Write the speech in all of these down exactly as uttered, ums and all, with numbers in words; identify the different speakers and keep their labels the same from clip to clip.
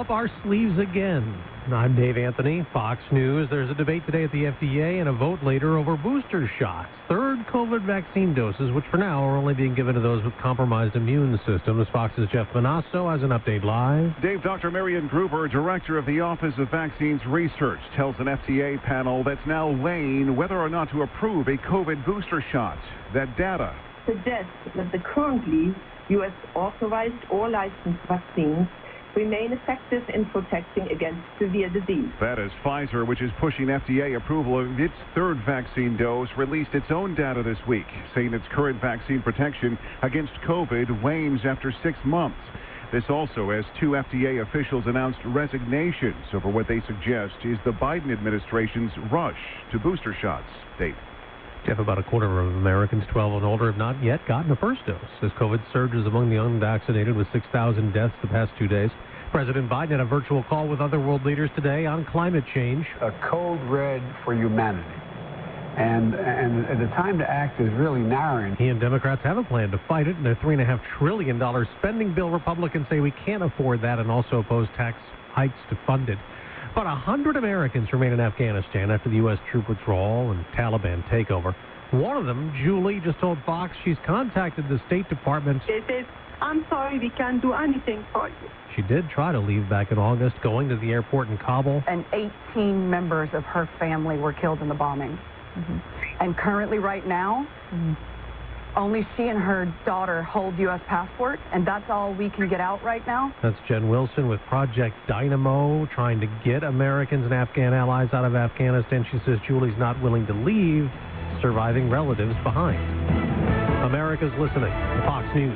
Speaker 1: up our sleeves again. I'm Dave Anthony, Fox News. There's a debate today at the F D A and a vote later over booster shots, third COVID vaccine doses, which for now are only being given to those with compromised immune systems. Fox's Jeff Manasso has an update live.
Speaker 2: Dave, Doctor Marian Gruber, director of the Office of Vaccines Research, tells an F D A panel that's now weighing whether or not to approve a COVID booster shot. That data
Speaker 3: suggests that the currently U S authorized or licensed vaccines remain effective in protecting against severe disease.
Speaker 2: That is Pfizer, which is pushing F D A approval of its third vaccine dose, released its own data this week, saying its current vaccine protection against COVID wanes after six months. This also as two F D A officials announced resignations over what they suggest is the Biden administration's rush to booster shots. Dave.
Speaker 1: Jeff, about a quarter of Americans twelve and older have not yet gotten a first dose as COVID surges among the unvaccinated with six thousand deaths the past two days. President Biden had a virtual call with other world leaders today on climate change.
Speaker 4: A code red for humanity. And, and the time to act is really narrowing.
Speaker 1: He and Democrats have a plan to fight it in their three point five trillion dollars spending bill. Republicans say we can't afford that and also oppose tax hikes to fund it. About one hundred Americans remain in Afghanistan after the U S troop withdrawal and Taliban takeover. One of them, Julie, just told Fox she's contacted the State Department.
Speaker 5: They said, I'm sorry, we can't do anything for you.
Speaker 1: She did try to leave back in August, going to the airport in Kabul.
Speaker 6: And eighteen members of her family were killed in the bombing. Mm-hmm. And currently, right now, mm-hmm. only she and her daughter hold U S passports, and that's all we can get out right now.
Speaker 1: That's Jen Wilson with Project Dynamo, trying to get Americans and Afghan allies out of Afghanistan. She says Julie's not willing to leave surviving relatives behind. America's listening to Fox News.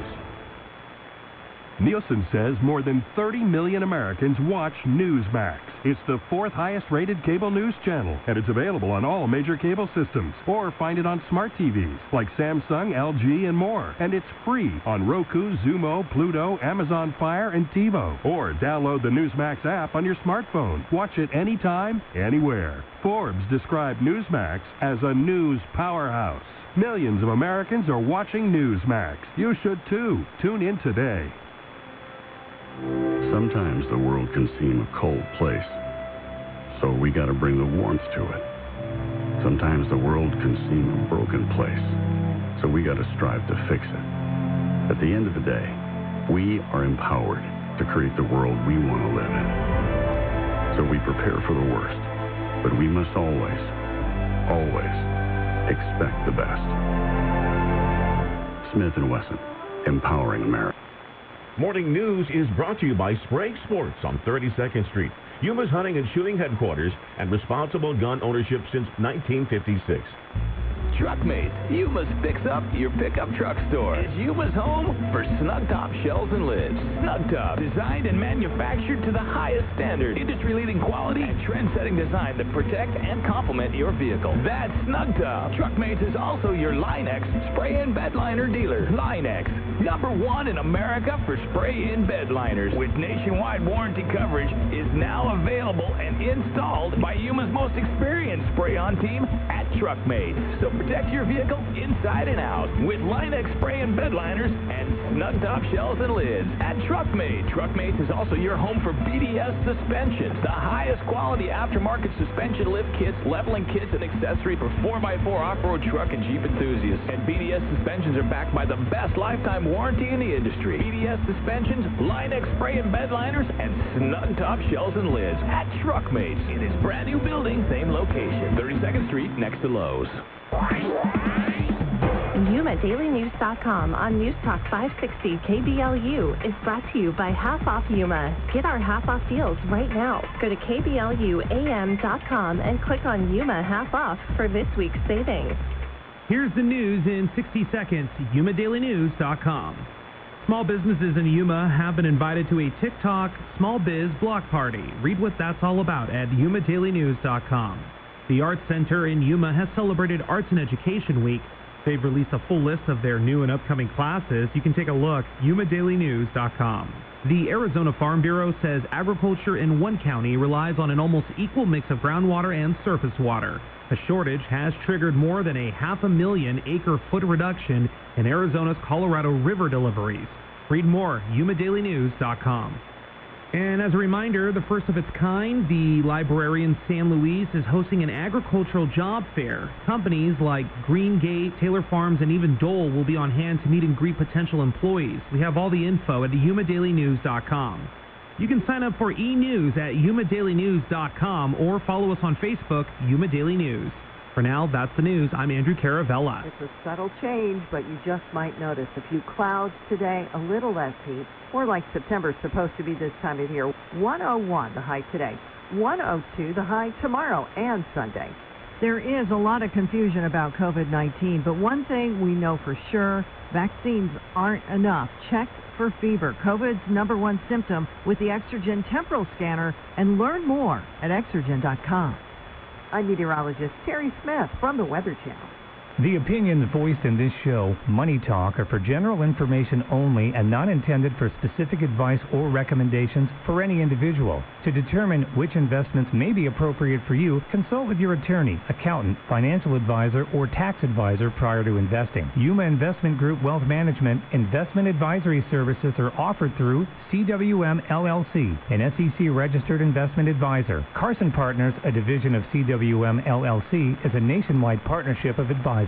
Speaker 7: Nielsen says more than thirty million Americans watch Newsmax. It's the fourth highest rated cable news channel, and it's available on all major cable systems. Or find it on smart T Vs like Samsung, L G, and more. And it's free on Roku, Zumo, Pluto, Amazon Fire, and TiVo. Or download the Newsmax app on your smartphone. Watch it anytime, anywhere. Forbes described Newsmax as a news powerhouse. Millions of Americans are watching Newsmax. You should too. Tune in today.
Speaker 8: Sometimes the world can seem a cold place, so we got to bring the warmth to it. Sometimes the world can seem a broken place, so we got to strive to fix it. At the end of the day, we are empowered to create the world we want to live in. So we prepare for the worst, but we must always, always expect the best. Smith and Wesson, empowering America.
Speaker 9: Morning News is brought to you by Sprague Sports on thirty-second Street, Yuma's hunting and shooting headquarters, and responsible gun ownership since nineteen fifty-six.
Speaker 10: Truckmate, Yuma's Fix Up Your Pickup Truck Store is Yuma's home for snug top shells and lids. Snug Top, designed and manufactured to the highest standard, industry-leading quality and trend-setting design that protect and complement your vehicle. That's Snug Top. Truckmate is also your Line-X spray-in bed liner dealer. Line-X, number one in America for spray-in bed liners, with nationwide warranty coverage, is now available and installed by Yuma's most experienced spray-on team at Truckmate. So protect your vehicle inside and out with Line-X spray and bed liners and snug top shells and lids at Truckmate. Truckmate is also your home for B D S suspensions, the highest quality aftermarket suspension lift kits, leveling kits, and accessory for four by four off-road truck and Jeep enthusiasts. And B D S suspensions are backed by the best lifetime warranty in the industry. B D S suspensions, Line-X spray and bed liners, and snug top shells and lids at Truckmate in its brand new building, same location, thirty-second Street next to Lowe's.
Speaker 11: Yuma Daily News dot com on News Talk five sixty K B L U is brought to you by Half Off Yuma. Get our half off deals right now. Go to K B L U A M dot com and click on Yuma Half Off for this week's savings.
Speaker 12: Here's the news in sixty seconds. Yuma Daily News dot com. Small businesses in Yuma have been invited to a TikTok Small Biz Block Party. Read what that's all about at Yuma Daily News dot com. The Arts Center in Yuma has celebrated Arts and Education Week. They've released a full list of their new and upcoming classes. You can take a look, Yuma Daily News dot com. The Arizona Farm Bureau says agriculture in one county relies on an almost equal mix of groundwater and surface water. A shortage has triggered more than a half a million acre foot reduction in Arizona's Colorado River deliveries. Read more, Yuma Daily News dot com. And as a reminder, the first of its kind, the library in San Luis is hosting an agricultural job fair. Companies like Greengate, Taylor Farms, and even Dole will be on hand to meet and greet potential employees. We have all the info at yuma daily news dot com. You can sign up for e-news at yuma daily news dot com or follow us on Facebook, Yuma Daily News. For now, that's the news. I'm Andrew Caravella.
Speaker 13: It's a subtle change, but you just might notice a few clouds today, a little less heat, more like September's supposed to be this time of year. one oh one the high today, one oh two the high tomorrow and Sunday. There is a lot of confusion about COVID nineteen, but one thing we know for sure, vaccines aren't enough. Check for fever, COVID's number one symptom, with the Exergen temporal scanner, and learn more at exergen dot com. I'm meteorologist Terry Smith from the Weather Channel.
Speaker 14: The opinions voiced in this show, Money Talk, are for general information only and not intended for specific advice or recommendations for any individual. To determine which investments may be appropriate for you, consult with your attorney, accountant, financial advisor, or tax advisor prior to investing. Yuma Investment Group Wealth Management investment advisory services are offered through C W M L L C, an S E C-registered investment advisor. Carson Partners, a division of C W M L L C, is a nationwide partnership of advisors.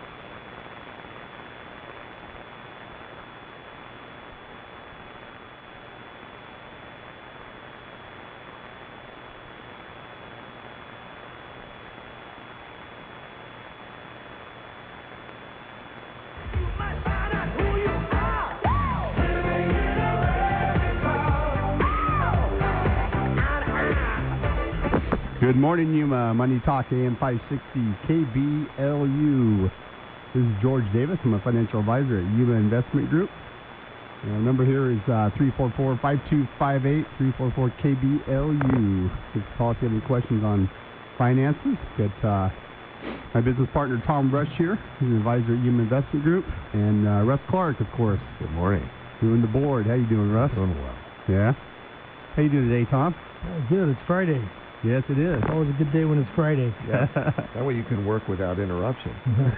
Speaker 15: Good morning, Yuma. Money Talk, A M five sixty, K B L U. This is George Davis. I'm a financial advisor at Yuma Investment Group. And our number here is uh, three four four, five two five eight, three four four K B L U. Just call if you have any questions on finances. Got uh, my business partner, Tom Rush, here. He's an advisor at Yuma Investment Group. And uh, Russ Clark, of course.
Speaker 16: Good morning.
Speaker 15: Doing the board. How you doing, Russ?
Speaker 16: Doing well.
Speaker 15: Yeah? How you doing today, Tom?
Speaker 17: Oh, good. It's Friday.
Speaker 15: Yes, it is.
Speaker 17: It's always a good day when it's Friday.
Speaker 16: Yeah. That way you can work without interruption.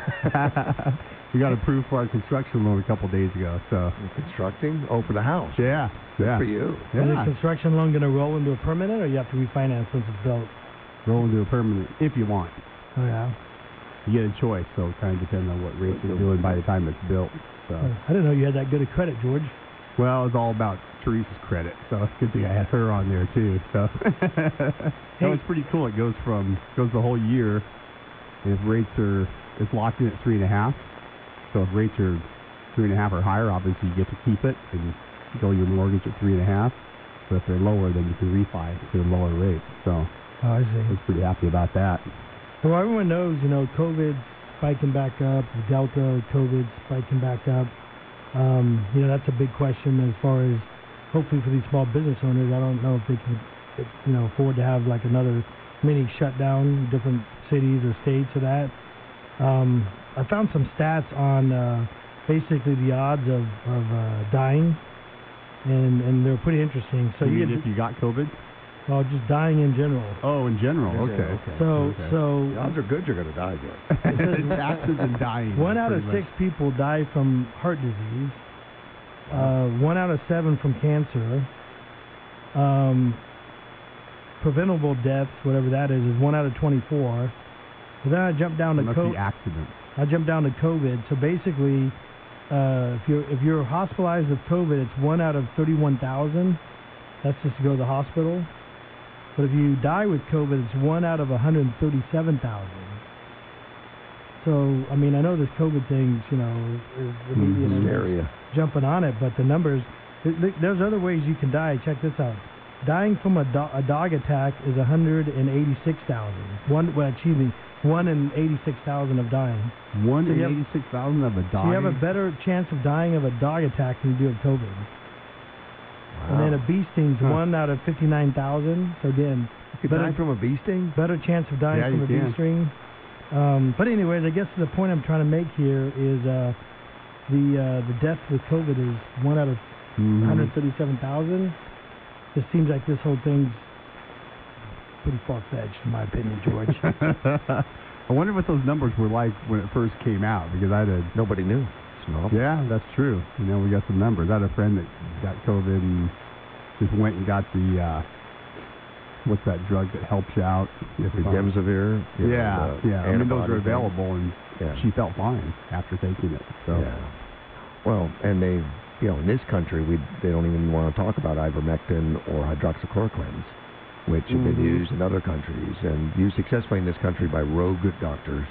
Speaker 15: We got approved for our construction loan a couple days ago. So
Speaker 16: You're constructing? Oh, for the house?
Speaker 15: Yeah.
Speaker 16: Good
Speaker 15: yeah.
Speaker 16: for you.
Speaker 17: Is
Speaker 15: Yeah.
Speaker 17: the construction loan going to roll into a permanent, or you have to refinance once it's built?
Speaker 15: Roll into a permanent if you want.
Speaker 17: Oh, yeah.
Speaker 15: You get a choice, so it kind of depends on what rates you're doing by the time it's built. So.
Speaker 17: I didn't know you had that good a credit, George.
Speaker 15: Well, it's all about Teresa's credit, so it's a good thing I had her on there too. So, no, it's pretty cool. It goes from goes the whole year. And if rates are, it's locked in at three and a half. So if rates are three and a half or higher, obviously you get to keep it and go your mortgage at three and a half. But if they're lower, then you can refi to a lower rate. So,
Speaker 17: oh, I see.
Speaker 15: I was pretty happy about that.
Speaker 17: Well, everyone knows, you know, COVID's spiking back up. The Delta COVID's spiking back up. Um, you know, that's a big question as far as hopefully for these small business owners. I don't know if they can, you know, afford to have like another mini shutdown in different cities or states or that. Um, I found some stats on uh, basically the odds of, of uh, dying, and, and they're pretty interesting. So
Speaker 15: you
Speaker 17: you
Speaker 15: mean
Speaker 17: get,
Speaker 15: if you got COVID?
Speaker 17: Well, just dying in general.
Speaker 15: Oh, in general.
Speaker 16: In
Speaker 15: Okay.
Speaker 16: general, okay.
Speaker 17: So,
Speaker 15: Okay.
Speaker 17: so
Speaker 16: The odds are good you're going to die, Joe.
Speaker 15: Taxes and dying.
Speaker 17: one out of
Speaker 15: pretty
Speaker 17: six people die from heart disease. Uh, one out of seven from cancer. Um, preventable deaths, whatever that is, is one out of twenty-four. But then I jumped down to
Speaker 15: Must be
Speaker 17: COVID.
Speaker 15: accidents.
Speaker 17: I jumped down to COVID. So basically, uh, if you're if you're hospitalized with COVID, it's one out of thirty-one thousand. That's just to go to the hospital. But if you die with COVID, it's one out of one hundred thirty-seven thousand. So, I mean, I know this COVID thing, you know, is the media
Speaker 16: Mm-hmm.
Speaker 17: is
Speaker 16: Scary.
Speaker 17: jumping on it, but the numbers, th- th- there's other ways you can die. Check this out. Dying from a, do- a dog attack is one hundred eighty-six thousand. One, well, excuse me, one in eighty-six thousand of dying.
Speaker 15: One
Speaker 17: So
Speaker 15: in
Speaker 17: you have-
Speaker 15: eighty-six thousand of a dog.
Speaker 17: So you have a better chance of dying of a dog attack than you do of COVID. And then a bee sting's
Speaker 16: Huh.
Speaker 17: one out of fifty-nine thousand. So again,
Speaker 16: You could
Speaker 17: better,
Speaker 16: die from a bee sting?
Speaker 17: better chance of dying
Speaker 15: Yeah,
Speaker 17: from
Speaker 15: you
Speaker 17: a bee
Speaker 15: can.
Speaker 17: sting. Um, but anyways, I guess the point I'm trying to make here is uh, the uh, the death with COVID is one out of
Speaker 15: Mhm.
Speaker 17: one hundred thirty-seven thousand. It seems like this whole thing's pretty far-fetched, in my opinion, George.
Speaker 15: I wonder what those numbers were like when it first came out, because I had
Speaker 16: Nobody knew. It's novel.
Speaker 15: yeah, that's true. You know, we got some numbers. I had a friend that got COVID and just went and got the, uh, what's that drug that helps you out? If, um,
Speaker 16: Remdesivir. you know,
Speaker 15: yeah,
Speaker 16: the
Speaker 15: yeah. I mean, those
Speaker 16: antibody
Speaker 15: are
Speaker 16: thing.
Speaker 15: available, and
Speaker 16: Yeah.
Speaker 15: she felt fine after taking it. So.
Speaker 16: Yeah. Well, and they, you know, in this country, we they don't even want to talk about ivermectin or hydroxychloroquines, which have been
Speaker 15: Mhm.
Speaker 16: used in other countries and used successfully in this country by rogue doctors.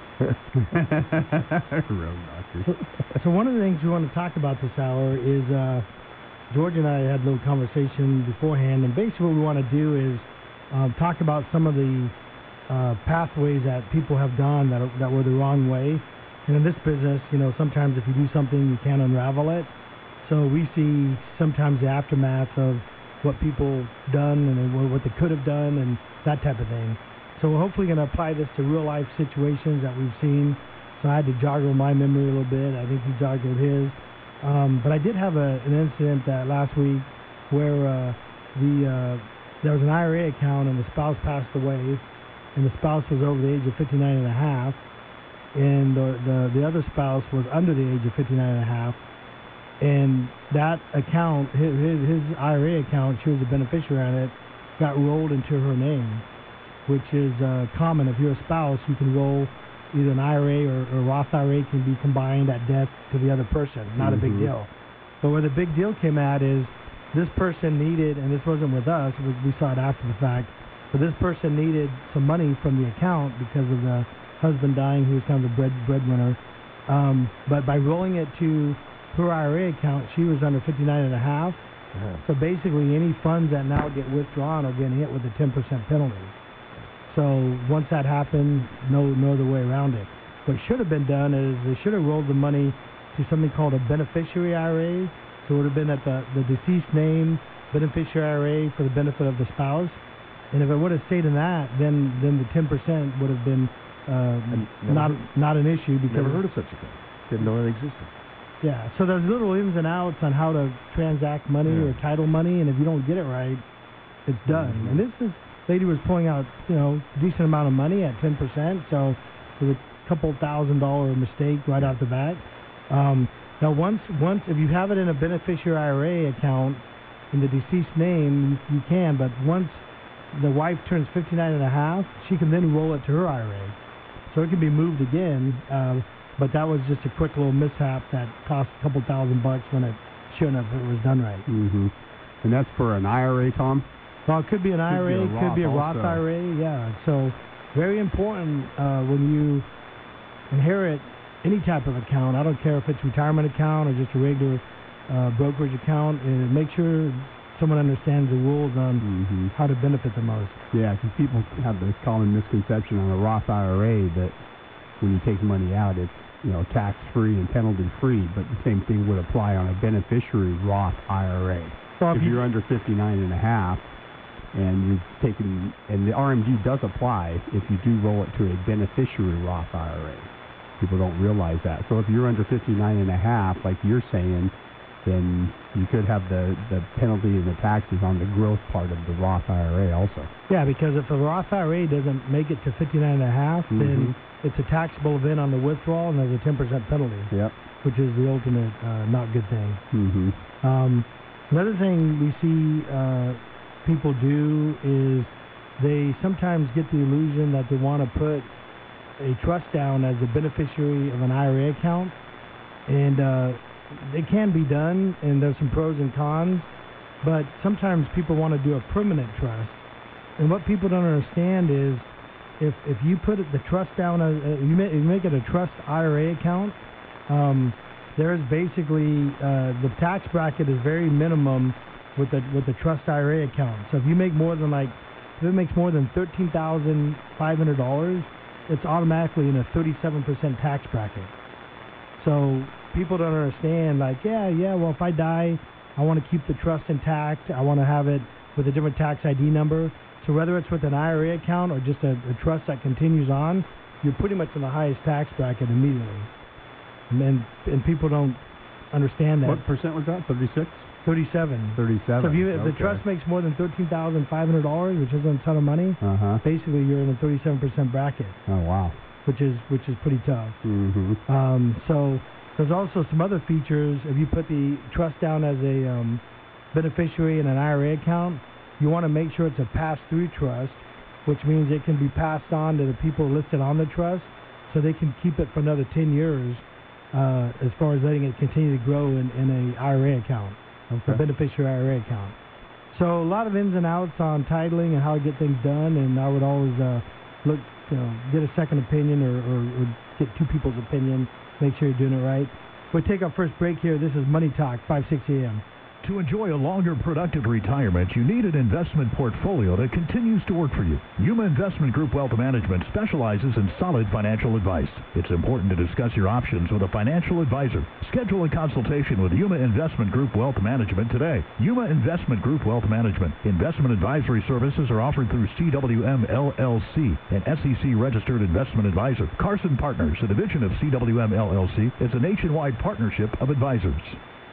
Speaker 15: Road doctors.
Speaker 17: So, so one of the things we want to talk about this hour is uh, George and I had a little conversation beforehand, and basically what we want to do is um, talk about some of the uh, pathways that people have gone that are, that were the wrong way. And in this business, you know, sometimes if you do something, you can't unravel it. So we see sometimes the aftermath of what people done and what they could have done and that type of thing. So we're hopefully going to apply this to real life situations that we've seen. So I had to joggle my memory a little bit. I think he joggled his. Um, but I did have a, an incident that last week where uh, the uh, there was an I R A account and the spouse passed away, and the spouse was over the age of fifty-nine and a half, and the, the, the other spouse was under the age of fifty-nine and a half. And that account, his, his, his I R A account, she was a beneficiary on it, got rolled into her name, which is uh, common. If you're a spouse, you can roll either an I R A or, or Roth I R A can be combined at death to the other person. Not
Speaker 15: Mm-hmm.
Speaker 17: a big deal. But where the big deal came at is this person needed, and this wasn't with us, it was, we saw it after the fact, but this person needed some money from the account because of the husband dying, who was kind of the bread, breadwinner. Um, but by rolling it to her I R A account, she was under fifty-nine and a half.
Speaker 16: Uh-huh.
Speaker 17: So basically, any funds that now get withdrawn are getting hit with a ten percent penalty. So once that happened, no no other way around it. What should have been done is they should have rolled the money to something called a beneficiary I R A. So it would have been at the, the deceased name, beneficiary I R A for the benefit of the spouse. And if it would have stayed in that, then then the ten percent would have been uh,
Speaker 16: never
Speaker 17: not
Speaker 16: heard-
Speaker 17: not an issue because
Speaker 16: Never heard of such a thing. Didn't know it existed.
Speaker 17: yeah, so there's little ins and outs on how to transact money
Speaker 16: Yeah.
Speaker 17: or title money, and if you don't get it right, it's done.
Speaker 16: Mhm.
Speaker 17: And this is, lady was pulling out, you know, decent amount of money at ten percent, so it was a couple thousand dollar mistake right off the bat. Um, now, once, once, if you have it in a beneficiary I R A account in the deceased name, you, you can, but once the wife turns fifty-nine and a half, she can then roll it to her I R A. So it can be moved again. Uh, But that was just a quick little mishap that cost a couple thousand bucks when it shouldn't have if it was done right.
Speaker 15: Mm-hmm. And that's for an I R A, Tom?
Speaker 17: Well, it could be an I R A,
Speaker 15: Could be a
Speaker 17: could be a
Speaker 15: Roth
Speaker 17: Roth
Speaker 15: also.
Speaker 17: I R A, yeah. So very important uh, when you inherit any type of account. I don't care if it's retirement account or just a regular uh, brokerage account. And make sure someone understands the rules on
Speaker 15: Mm-hmm.
Speaker 17: how to benefit the most.
Speaker 15: Yeah, because people have this common misconception on a Roth I R A that when you take money out, it's, you know, tax-free and penalty-free, but the same thing would apply on a beneficiary Roth I R A.
Speaker 17: So
Speaker 15: if
Speaker 17: if you-
Speaker 15: you're under fifty-nine and a half and you've taken, and the R M D does apply if you do roll it to a beneficiary Roth I R A. People don't realize that. So if you're under fifty-nine and a half, like you're saying, then you could have the, the penalty and the taxes on the growth part of the Roth I R A also.
Speaker 17: Yeah, because if a Roth I R A doesn't make it to fifty-nine and a half, then
Speaker 15: Mhm.
Speaker 17: it's a taxable event on the withdrawal, and there's a ten percent penalty,
Speaker 15: Yep.
Speaker 17: which is the ultimate uh, not good thing.
Speaker 15: Mm-hmm.
Speaker 17: Um, another thing we see uh, people do is they sometimes get the illusion that they want to put a trust down as a beneficiary of an I R A account, and uh, it can be done, and there's some pros and cons, but sometimes people want to do a permanent trust, and what people don't understand is if if you put it, the trust down, as, uh, you, make, you make it a trust I R A account, um, there's basically uh, the tax bracket is very minimum with the with the trust I R A account. So if you make more than like if it makes more than thirteen thousand five hundred dollars, it's automatically in a thirty-seven percent tax bracket. So people don't understand, like, yeah, yeah, well, if I die, I want to keep the trust intact. I want to have it with a different tax I D number. So whether it's with an I R A account or just a, a trust that continues on, you're pretty much in the highest tax bracket immediately. And and, and people don't understand that.
Speaker 15: What percent was that? thirty-six?
Speaker 17: thirty-seven.
Speaker 15: thirty-seven.
Speaker 17: So if, you, if the
Speaker 15: Okay.
Speaker 17: trust makes more than thirteen thousand five hundred dollars, which isn't a ton of money,
Speaker 15: Uh-huh.
Speaker 17: basically you're in a thirty-seven percent bracket,
Speaker 15: Oh, wow.
Speaker 17: which is which is pretty tough.
Speaker 15: Mm-hmm.
Speaker 17: Um, so there's also some other features. If you put the trust down as a um, beneficiary in an I R A account, you want to make sure it's a pass-through trust, which means it can be passed on to the people listed on the trust so they can keep it for another ten years uh, as far as letting it continue to grow in, in an I R A account,
Speaker 15: Okay.
Speaker 17: a beneficiary I R A account. So a lot of ins and outs on titling and how to get things done, and I would always uh, look, you know, get a second opinion or, or, or get two people's opinion, make sure you're doing it right. We'll take our first break here. This is Money Talk, five sixty A M.
Speaker 18: To enjoy a longer, productive retirement, you need an investment portfolio that continues to work for you. Yuma Investment Group Wealth Management specializes in solid financial advice. It's important to discuss your options with a financial advisor. Schedule a consultation with Yuma Investment Group Wealth Management today. Yuma Investment Group Wealth Management. Investment advisory services are offered through C W M L L C, an S E C-registered investment advisor. Carson Partners, a division of C W M L L C, is a nationwide partnership of advisors.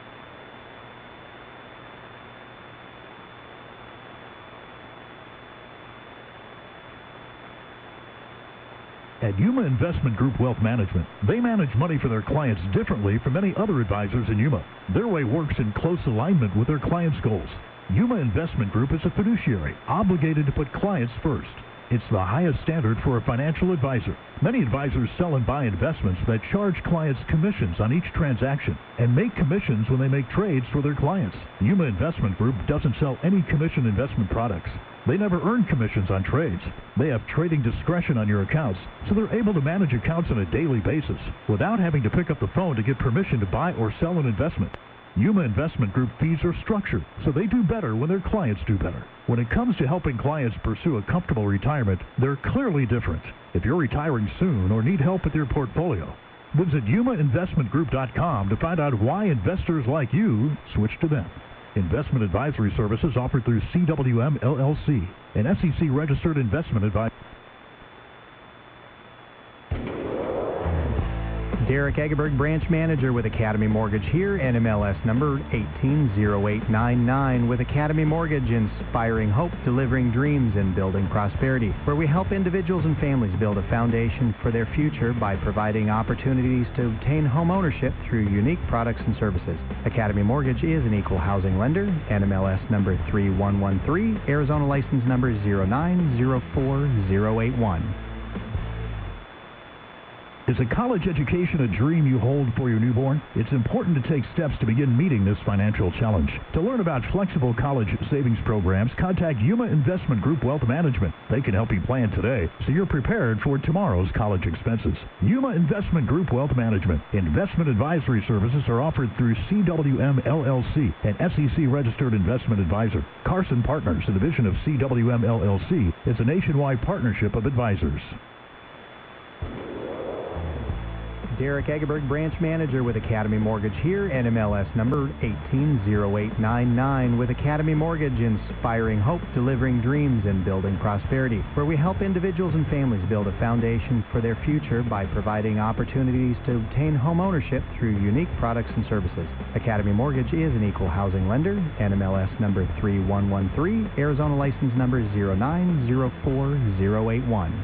Speaker 18: At Yuma Investment Group Wealth Management, they manage money for their clients differently from many other advisors in Yuma. Their way works in close alignment with their clients' goals. Yuma Investment Group is a fiduciary, obligated to put clients first. It's the highest standard for a financial advisor. Many advisors sell and buy investments that charge clients commissions on each transaction and make commissions when they make trades for their clients. Yuma Investment Group doesn't sell any commission investment products. They never earn commissions on trades. They have trading discretion on your accounts, so they're able to manage accounts on a daily basis without having to pick up the phone to get permission to buy or sell an investment. Yuma Investment Group fees are structured, so they do better when their clients do better. When it comes to helping clients pursue a comfortable retirement, they're clearly different. If you're retiring soon or need help with your portfolio, visit Yuma Investment Group dot com to find out why investors like you switch to them. Investment advisory services offered through C W M L L C, an S E C-registered investment advisor.
Speaker 19: Derek Egeberg, branch manager with Academy Mortgage here, N M L S number eighteen zero eight nine nine with Academy Mortgage, inspiring hope, delivering dreams, and building prosperity, where we help individuals and families build a foundation for their future by providing opportunities to obtain home ownership through unique products and services. Academy Mortgage is an equal housing lender, N M L S number three one one three, Arizona license number zero nine zero four zero eight one.
Speaker 18: Is a college education a dream you hold for your newborn? It's important to take steps to begin meeting this financial challenge. To learn about flexible college savings programs, contact Yuma Investment Group Wealth Management. They can help you plan today so you're prepared for tomorrow's college expenses. Yuma Investment Group Wealth Management. Investment advisory services are offered through C W M L L C, an S E C-registered investment advisor. Carson Partners, a division of C W M L L C, is a nationwide partnership of advisors.
Speaker 19: Derek Egeberg, branch manager with Academy Mortgage here, N M L S number eighteen zero eight nine nine with Academy Mortgage, inspiring hope, delivering dreams, and building prosperity, where we help individuals and families build a foundation for their future by providing opportunities to obtain home ownership through unique products and services. Academy Mortgage is an equal housing lender, N M L S number three one one three, Arizona license number zero nine zero four zero eight one.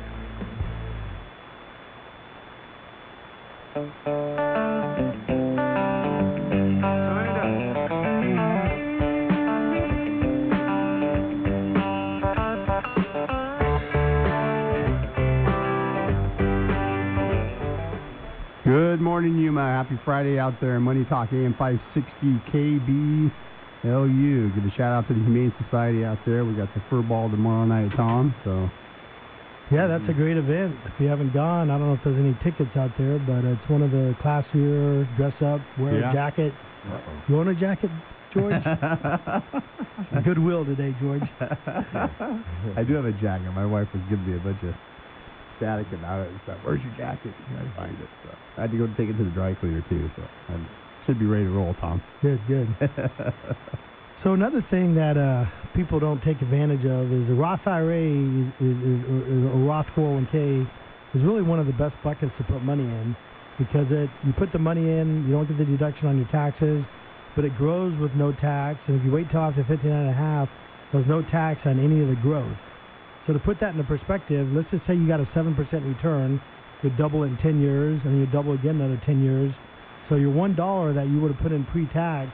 Speaker 15: Good morning, Yuma. Happy Friday out there. Money Talk A M five sixty K B L U. Give a shout out to the Humane Society out there. We got the fur ball tomorrow night, Tom. So.
Speaker 17: Yeah, that's a great event. If you haven't gone, I don't know if there's any tickets out there, but it's one of the classier, dress up, wear
Speaker 15: Yeah.
Speaker 17: a jacket.
Speaker 15: Uh-oh.
Speaker 17: You want a jacket, George? Goodwill today, George.
Speaker 15: I do have a jacket. My wife was giving me a bunch of static about it and stuff. Where's your jacket? I gotta find it. So I had to go take it to the dry cleaner too. So I should be ready to roll, Tom.
Speaker 17: Good, good. So another thing that uh, people don't take advantage of is the Roth I R A is, is, is, or Roth four oh one K is really one of the best buckets to put money in, because it you put the money in, you don't get the deduction on your taxes, but it grows with no tax. And if you wait till after fifty-nine and a half, there's no tax on any of the growth. So to put that into perspective, let's just say you got a seven percent return, you double it in ten years, and you double again another ten years. So your one dollar that you would have put in pre-tax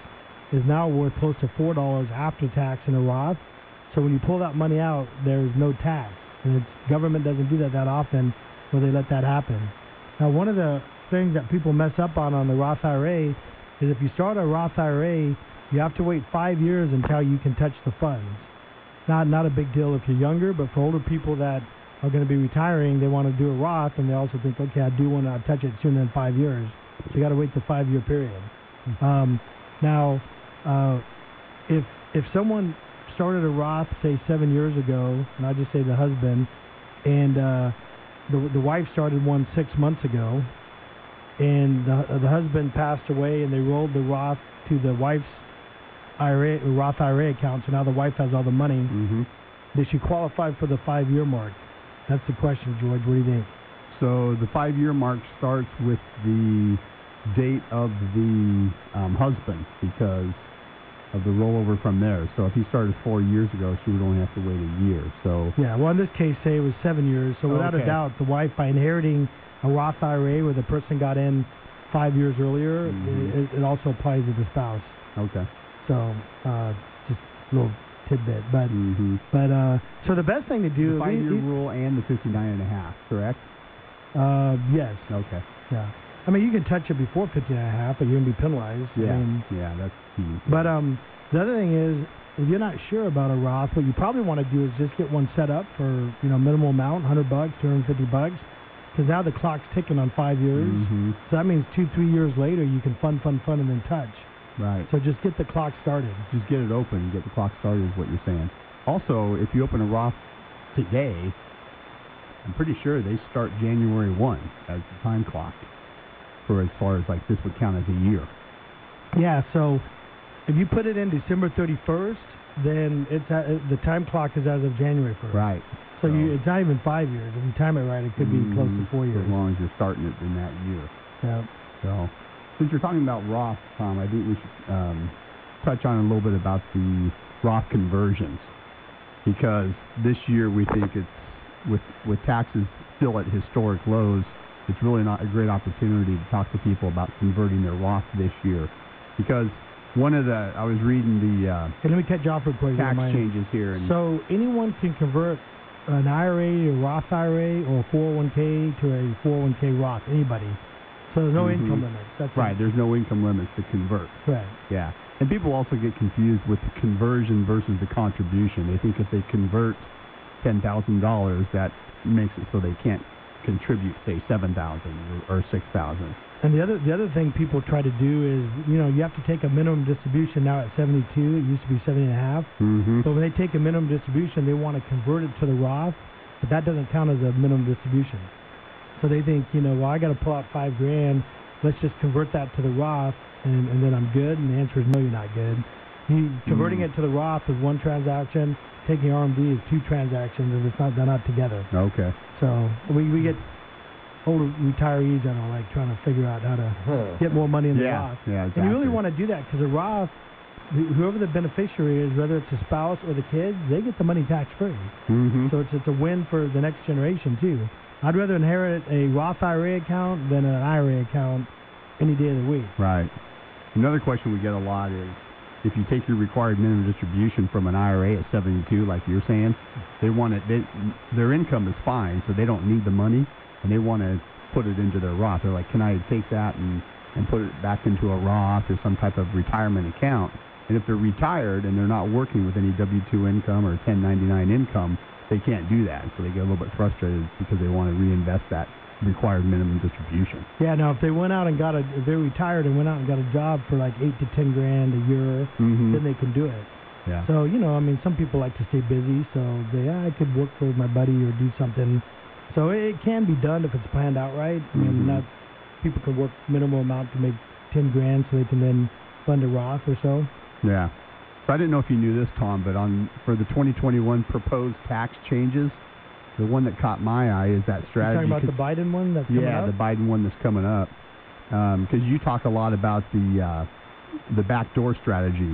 Speaker 17: is now worth close to four dollars after tax in a Roth. So when you pull that money out, there's no tax. And it's, government doesn't do that that often where they let that happen. Now, one of the things that people mess up on on the Roth I R A is if you start a Roth I R A, you have to wait five years until you can touch the funds. Not not a big deal if you're younger, but for older people that are going to be retiring, they want to do a Roth, and they also think, okay, I do want to touch it sooner than five years. So you got to wait the five-year period. Um, now, uh, if if someone started a Roth, say, seven years ago, and I just say the husband, and uh, the the wife started one six months ago, and the the husband passed away, and they rolled the Roth to the wife's I R A, Roth I R A account, so now the wife has all the money.
Speaker 15: Mm-hmm.
Speaker 17: Does she qualify for the five-year mark? That's the question, George. What do you think?
Speaker 15: So the five-year mark starts with the date of the um, husband because of the rollover from there. So if he started four years ago, she would only have to wait a year. So
Speaker 17: yeah, well, in this case, say it was seven years. So without
Speaker 15: okay.
Speaker 17: a doubt, the wife, by inheriting a Roth I R A where the person got in five years earlier,
Speaker 15: mm-hmm.
Speaker 17: it, it also applies to the spouse.
Speaker 15: Okay.
Speaker 17: So uh, just a little tidbit, but
Speaker 15: mm-hmm.
Speaker 17: but uh, so the best thing to do
Speaker 15: the five-year rule and the fifty-nine and a half, correct?
Speaker 17: Uh, yes.
Speaker 15: Okay.
Speaker 17: Yeah. I mean, you can touch it before fifty-nine and a half, but you're gonna be penalized.
Speaker 15: Yeah.
Speaker 17: I mean,
Speaker 15: yeah, that's key.
Speaker 17: But um, the other thing is, if you're not sure about a Roth, what you probably want to do is just get one set up for you know minimal amount, one hundred bucks, two hundred fifty bucks, because now the clock's ticking on five years.
Speaker 15: Mm-hmm.
Speaker 17: So that means two, three years later, you can fund, fund, fund, and then touch.
Speaker 15: Right.
Speaker 17: So just get the clock started.
Speaker 15: Just get it open and get the clock started is what you're saying. Also, if you open a Roth today, I'm pretty sure they start January first as the time clock for as far as like this would count as a year.
Speaker 17: Yeah, so if you put it in December thirty-first, then it's at, the time clock is as of January first.
Speaker 15: Right.
Speaker 17: So, so you, it's not even five years. If you time it right, it could
Speaker 15: mm,
Speaker 17: be close to four years.
Speaker 15: As long as you're starting it in that year.
Speaker 17: Yeah.
Speaker 15: So since you're talking about Roth, Tom, I think we should um, touch on a little bit about the Roth conversions because this year we think it's with with taxes still at historic lows, it's really not a great opportunity to talk to people about converting their Roth this year because one of the I was reading the uh,
Speaker 17: hey, let me cut you off real quick.
Speaker 15: tax changes here. And
Speaker 17: so anyone can convert an I R A to a Roth I R A or a four oh one k to a four oh one k Roth. Anybody. So there's no
Speaker 15: mm-hmm.
Speaker 17: income limits. That's
Speaker 15: right.
Speaker 17: It.
Speaker 15: There's no income limits to convert.
Speaker 17: Right.
Speaker 15: Yeah. And people also get confused with the conversion versus the contribution. They think if they convert ten thousand dollars, that makes it so they can't contribute, say, seven thousand dollars or, or six thousand dollars.
Speaker 17: And the other the other thing people try to do is, you know, you have to take a minimum distribution now at seventy-two. It used to be seventy and a half.
Speaker 15: Mm-hmm.
Speaker 17: But when they take a minimum distribution, they want to convert it to the Roth, but that doesn't count as a minimum distribution. So they think, you know, well, I got to pull out five grand. Let's just convert that to the Roth, and, and then I'm good. And the answer is no, you're not good. You, converting mm. it to the Roth is one transaction. Taking R M D is two transactions, and it's not they're not together.
Speaker 15: Okay.
Speaker 17: So we we get older retirees that are like trying to figure out how to huh. get more money in the
Speaker 15: yeah.
Speaker 17: Roth.
Speaker 15: Yeah, exactly.
Speaker 17: And you really want to do that because the Roth, whoever the beneficiary is, whether it's a spouse or the kids, they get the money tax free.
Speaker 15: Mm-hmm.
Speaker 17: So it's it's a win for the next generation too. I'd rather inherit a Roth I R A account than an I R A account any day of the week.
Speaker 15: Right. Another question we get a lot is, if you take your required minimum distribution from an I R A at seventy-two, like you're saying, they want it. They, their income is fine, so they don't need the money, and they want to put it into their Roth. They're like, can I take that and, and put it back into a Roth or some type of retirement account? And if they're retired and they're not working with any W two income or ten ninety-nine income, they can't do that. So they get a little bit frustrated because they want to reinvest that required minimum distribution.
Speaker 17: Yeah, now if they went out and got a, if they're retired and went out and got a job for like eight to ten grand a year,
Speaker 15: mm-hmm.
Speaker 17: then they can do it.
Speaker 15: Yeah.
Speaker 17: So, you know, I mean, some people like to stay busy, so they, yeah, I could work for my buddy or do something. So it can be done if it's planned out right. I mean,
Speaker 15: mm-hmm.
Speaker 17: not people can work minimal amount to make ten grand so they can then fund a Roth or so.
Speaker 15: Yeah. So I didn't know if you knew this, Tom, but on for the twenty twenty-one proposed tax changes, the one that caught my eye is that strategy.
Speaker 17: You're talking about the Biden one that's coming
Speaker 15: yeah,
Speaker 17: up?
Speaker 15: the Biden one that's coming up. Because um, you talk a lot about the uh, the backdoor strategy,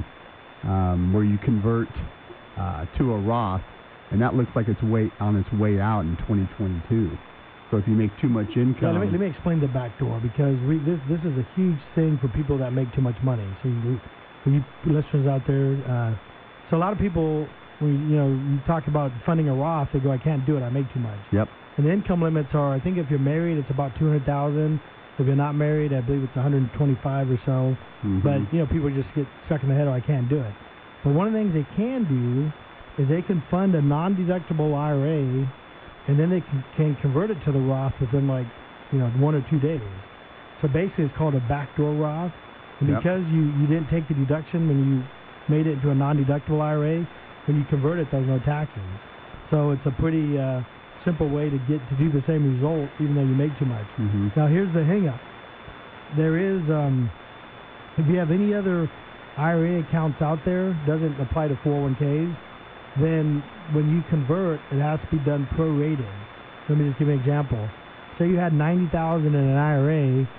Speaker 15: um, where you convert uh, to a Roth, and that looks like it's way on its way out in twenty twenty-two. So if you make too much income,
Speaker 17: yeah, let me let me explain the backdoor because we, this this is a huge thing for people that make too much money. So you, for you listeners out there, uh, so a lot of people, when you know, you talk about funding a Roth, they go, I can't do it, I make too much.
Speaker 15: Yep.
Speaker 17: And the income limits are, I think if you're married, it's about two hundred thousand. If you're not married, I believe it's one hundred twenty-five or so.
Speaker 15: Mm-hmm.
Speaker 17: But, you know, people just get stuck in the head, oh, I can't do it. But one of the things they can do is they can fund a non-deductible I R A, and then they can, can convert it to the Roth within, like, you know, one or two days. So basically it's called a backdoor Roth. And
Speaker 15: Yep.
Speaker 17: because you, you didn't take the deduction when you made it into a non-deductible I R A, when you convert it, there's no taxes. So it's a pretty uh, simple way to get to do the same result, even though you make too much.
Speaker 15: Mm-hmm.
Speaker 17: Now here's the hang-up. There is, um, if you have any other I R A accounts out there, doesn't apply to four oh one Ks, then when you convert, it has to be done prorated. Let me just give you an example. Say you had ninety thousand dollars in an I R A,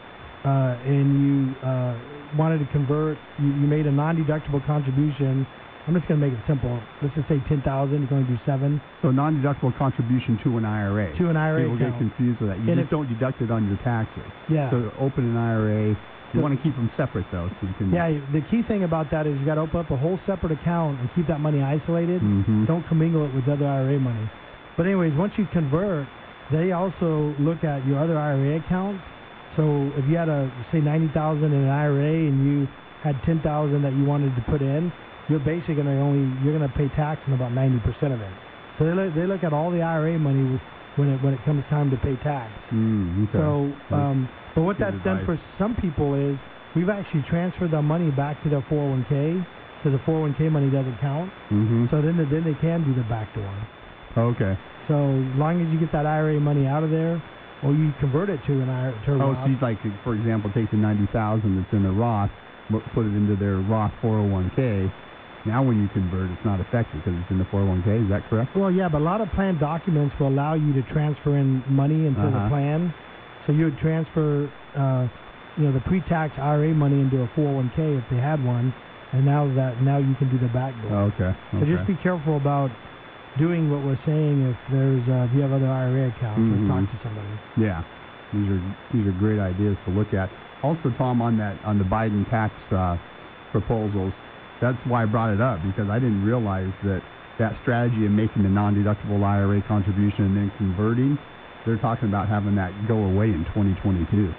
Speaker 17: uh, and you uh, wanted to convert, you, you made a non-deductible contribution. I'm just going to make it simple. Let's just say ten thousand dollars, you're going to do seven.
Speaker 15: So non-deductible contribution to an I R A.
Speaker 17: To an I R A
Speaker 15: People
Speaker 17: account.
Speaker 15: get confused with that. You
Speaker 17: And
Speaker 15: just
Speaker 17: if-
Speaker 15: don't deduct it on your taxes.
Speaker 17: Yeah.
Speaker 15: So open an I R A. You
Speaker 17: So-
Speaker 15: want to keep them separate, though, so you can...
Speaker 17: Yeah, the key thing about that is you got to open up a whole separate account and keep that money isolated.
Speaker 15: Mhm.
Speaker 17: Don't commingle it with other I R A money. But anyways, once you convert, they also look at your other I R A accounts. So if you had a say ninety thousand in an I R A and you had ten thousand that you wanted to put in, you're basically going to only you're going to pay tax on about ninety percent of it. So they look, they look at all the I R A money when it when it comes time to pay tax.
Speaker 15: Mm, okay.
Speaker 17: So, um, but what
Speaker 15: Good
Speaker 17: that's done
Speaker 15: advice.
Speaker 17: for some people is we've actually transferred the money back to their four oh one K, so the four oh one K money doesn't count.
Speaker 15: Mm-hmm.
Speaker 17: So then, then they can do the backdoor.
Speaker 15: Okay.
Speaker 17: So as long as you get that I R A money out of there, or you convert it to an I R A. To a
Speaker 15: Oh,
Speaker 17: Roth.
Speaker 15: so you'd like, to, for example, take the ninety thousand dollars that's in the Roth, but put it into their Roth four oh one K. Now when you convert, it's not effective because it's in the four oh one K. Is that correct?
Speaker 17: Well, yeah, but a lot of plan documents will allow you to transfer in money into
Speaker 15: Uh-huh.
Speaker 17: the plan. So you would transfer, uh, you know, the pre-tax I R A money into a four oh one K if they had one, and now that now you can do the backdoor.
Speaker 15: Okay.
Speaker 17: So
Speaker 15: okay.
Speaker 17: just be careful about doing what we're saying. If there's uh, if you have other I R A accounts,
Speaker 15: Mhm.
Speaker 17: or talk to somebody.
Speaker 15: Yeah, these are these are great ideas to look at. Also, Tom, on that on the Biden tax uh, proposals, that's why I brought it up, because I didn't realize that that strategy of making the non-deductible I R A contribution and then converting, they're talking about having that go away in twenty twenty-two.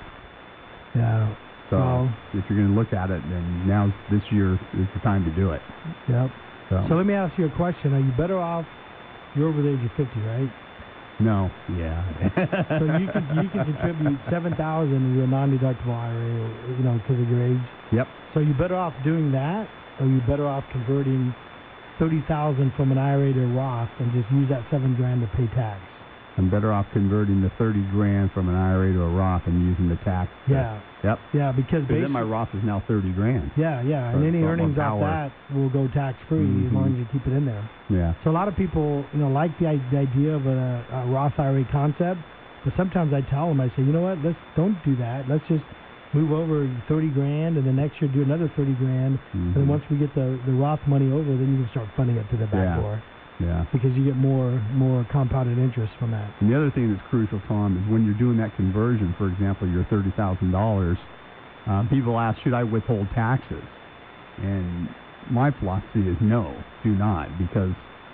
Speaker 17: Yeah.
Speaker 15: So
Speaker 17: Well-
Speaker 15: if you're going to look at it, then now's this year is the time to do it.
Speaker 17: Yep.
Speaker 15: So,
Speaker 17: So let me ask you a question. Are you better off? You're over the age of fifty, right?
Speaker 15: no, yeah.
Speaker 17: So you can you can contribute seven thousand to a non-deductible I R A, you know, because of your age.
Speaker 15: Yep.
Speaker 17: So you better off doing that, or you better off converting thirty thousand from an I R A to a Roth and just use that seven grand to pay tax.
Speaker 15: I'm better off converting the thirty grand from an I R A to a Roth and using the tax. to-
Speaker 17: Yeah.
Speaker 15: Yep.
Speaker 17: Yeah, because
Speaker 15: Because then my
Speaker 17: basi-
Speaker 15: Roth is now thirty grand.
Speaker 17: yeah, yeah,
Speaker 15: So
Speaker 17: and
Speaker 15: it's
Speaker 17: any
Speaker 15: a lot more
Speaker 17: earnings off
Speaker 15: power.
Speaker 17: that will go tax free as long
Speaker 15: Mhm.
Speaker 17: as you keep it in there.
Speaker 15: Yeah.
Speaker 17: So a lot of people, you know, like the, i- the idea of a, a Roth I R A concept, but sometimes I tell them, I say, you know what, let's don't do that. Let's just move over thirty grand, and the next year do another thirty grand, and then
Speaker 15: Mhm.
Speaker 17: once we get the, the Roth money over, then you can start funding it to the back
Speaker 15: Yeah.
Speaker 17: door
Speaker 15: Yeah.
Speaker 17: because you get more more compounded interest from that.
Speaker 15: And the other thing that's crucial, Tom, is when you're doing that conversion, for example, your thirty thousand dollars, um, people ask, should I withhold taxes? And my philosophy is no, do not, because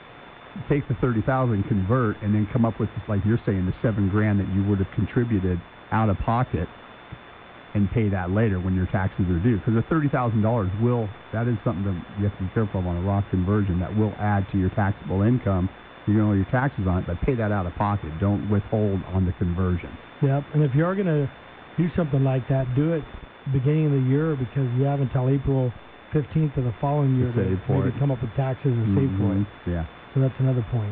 Speaker 15: take the thirty thousand dollars, convert, and then come up with, like you're saying, the seven grand that you would have contributed out of pocket and pay that later when your taxes are due. Because the thirty thousand dollars will, that is something that you have to be careful of on a Roth conversion, that will add to your taxable income. You're going to owe your taxes on it, but pay that out of pocket. Don't withhold on the conversion.
Speaker 17: Yep, and if you're going to do something like that, do it beginning of the year because you have until April fifteenth of the following year
Speaker 15: To
Speaker 17: to,
Speaker 15: save for
Speaker 17: maybe
Speaker 15: it.
Speaker 17: come up with taxes or save for it.
Speaker 15: Mhm. Yeah.
Speaker 17: So that's another point.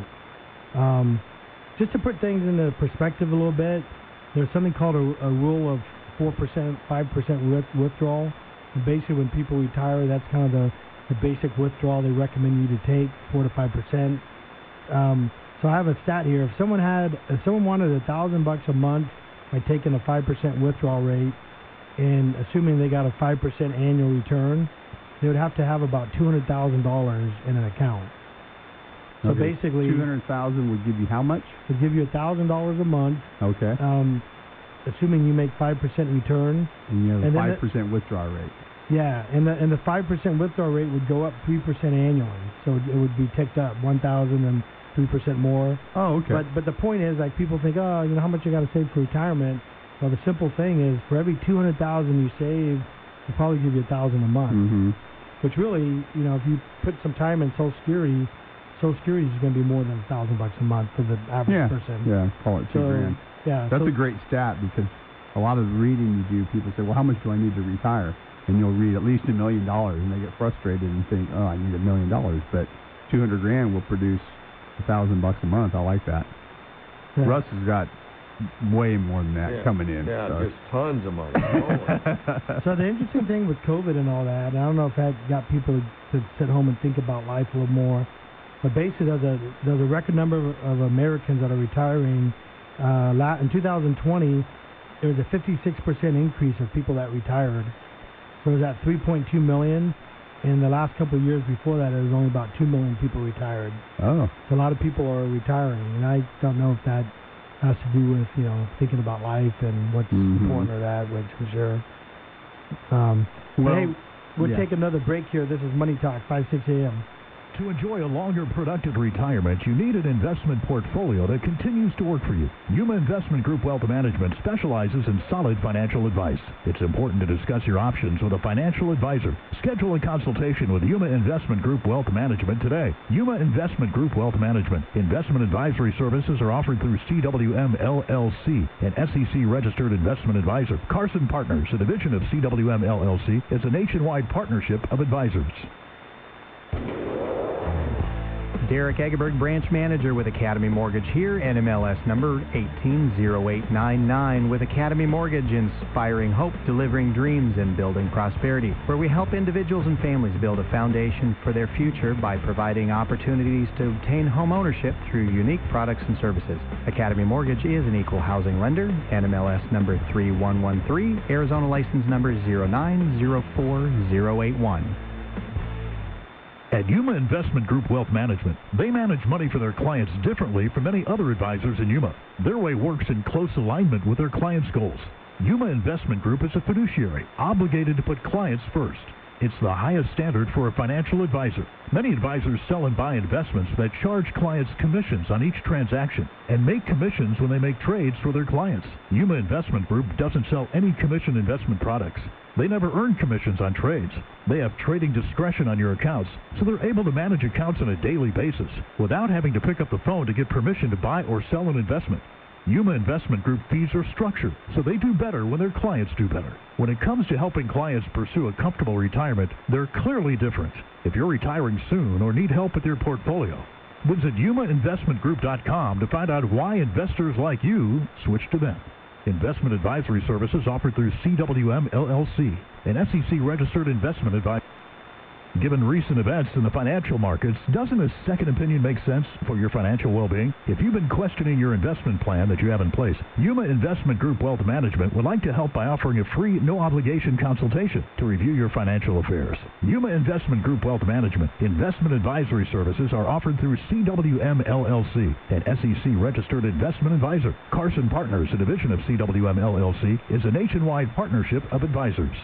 Speaker 17: Um, just to put things into perspective a little bit, there's something called a, a rule of four percent, five percent with, withdrawal. And basically, when people retire, that's kind of the, the basic withdrawal they recommend you to take, four to five percent. Um, so I have a stat here. If someone had, if someone wanted a thousand bucks a month by taking a five percent withdrawal rate, and assuming they got a five percent annual return, they would have to have about two hundred thousand dollars in an account. So
Speaker 15: Okay.
Speaker 17: basically,
Speaker 15: two hundred thousand would give you how much?
Speaker 17: would give you a thousand dollars a month,
Speaker 15: Okay.
Speaker 17: um, assuming you make five percent return.
Speaker 15: And you have
Speaker 17: and
Speaker 15: a
Speaker 17: then
Speaker 15: five percent withdrawal rate.
Speaker 17: Yeah, and the and the five percent withdrawal rate would go up three percent annually, so it would be ticked up one thousand and three percent more.
Speaker 15: Oh, okay.
Speaker 17: But but the point is, like, people think, oh, you know, how much you got to save for retirement? Well, the simple thing is, for every two hundred thousand you save, they'll probably give you a thousand a month.
Speaker 15: Mm-hmm.
Speaker 17: Which really, you know, if you put some time in Social Security, Social Security is going to be more than a thousand bucks a month for the average
Speaker 15: yeah.
Speaker 17: person.
Speaker 15: Yeah, call it two
Speaker 17: so,
Speaker 15: grand.
Speaker 17: Yeah,
Speaker 15: that's
Speaker 17: so,
Speaker 15: a great stat, because a lot of the reading you do, people say, well, how much do I need to retire? And you'll read at least a million dollars, and they get frustrated and think, oh, I need a million dollars. But two hundred grand will produce a thousand bucks a month. I like that. Yeah. Russ has got way more than that
Speaker 20: yeah.
Speaker 15: coming in.
Speaker 20: Yeah,
Speaker 15: so.
Speaker 20: just tons of money.
Speaker 17: So the interesting thing with COVID and all that, and I don't know if that got people to sit home and think about life a little more, but basically there's a, there's a record number of, of Americans that are retiring. Uh, in two thousand twenty, there was a fifty-six percent increase of people that retired. So it was at three point two million. In the last couple of years before that, it was only about two million people retired.
Speaker 15: Oh.
Speaker 17: So a lot of people are retiring, and I don't know if that has to do with, you know, thinking about life and what's
Speaker 15: mm-hmm.
Speaker 17: important or that, which for sure. Um, well, hey, we'll
Speaker 15: yeah.
Speaker 17: take another break here. This is Money Talk, five, six a.m.
Speaker 18: To enjoy a longer, productive retirement, you need an investment portfolio that continues to work for you. Yuma Investment Group Wealth Management specializes in solid financial advice. It's important to discuss your options with a financial advisor. Schedule a consultation with Yuma Investment Group Wealth Management today. Yuma Investment Group Wealth Management. Investment advisory services are offered through C W M L L C, an S E C-registered investment advisor. Carson Partners, a division of C W M L L C, is a nationwide partnership of advisors.
Speaker 19: Derek Egeberg, branch manager with Academy Mortgage here, N M L S number eighteen zero eight nine nine, with Academy Mortgage, inspiring hope, delivering dreams, and building prosperity, where we help individuals and families build a foundation for their future by providing opportunities to obtain home ownership through unique products and services. Academy Mortgage is an equal housing lender, N M L S number three one one three, Arizona license number zero nine zero four zero eight one.
Speaker 18: At Yuma Investment Group Wealth Management, they manage money for their clients differently from many other advisors in Yuma. Their way works in close alignment with their clients' goals. Yuma Investment Group is a fiduciary, obligated to put clients first. It's the highest standard for a financial advisor. Many advisors sell and buy investments that charge clients commissions on each transaction and make commissions when they make trades for their clients. Yuma Investment Group doesn't sell any commission investment products. They never earn commissions on trades. They have trading discretion on your accounts, so they're able to manage accounts on a daily basis without having to pick up the phone to get permission to buy or sell an investment. Yuma Investment Group fees are structured, so they do better when their clients do better. When it comes to helping clients pursue a comfortable retirement, they're clearly different. If you're retiring soon or need help with your portfolio, visit Yuma Investment Group dot com to find out why investors like you switch to them. Investment advisory services offered through C W M L L C, an S E C-registered investment advisor. Given recent events in the financial markets, doesn't a second opinion make sense for your financial well-being? If you've been questioning your investment plan that you have in place, Yuma Investment Group Wealth Management would like to help by offering a free, no-obligation consultation to review your financial affairs. Yuma Investment Group Wealth Management investment advisory services are offered through C W M L L C, an S E C-registered investment advisor. Carson Partners, a division of C W M L L C, is a nationwide partnership of advisors.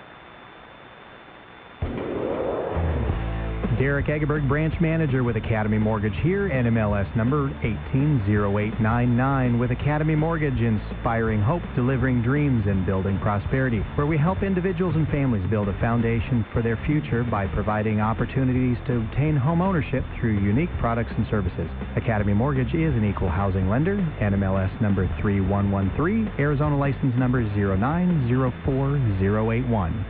Speaker 19: Derek Egeberg, branch manager with Academy Mortgage here, N M L S number eighteen zero eight nine nine, with Academy Mortgage, inspiring hope, delivering dreams, and building prosperity, where we help individuals and families build a foundation for their future by providing opportunities to obtain home ownership through unique products and services. Academy Mortgage is an equal housing lender, N M L S number three one one three, Arizona license number zero nine zero four zero eight one.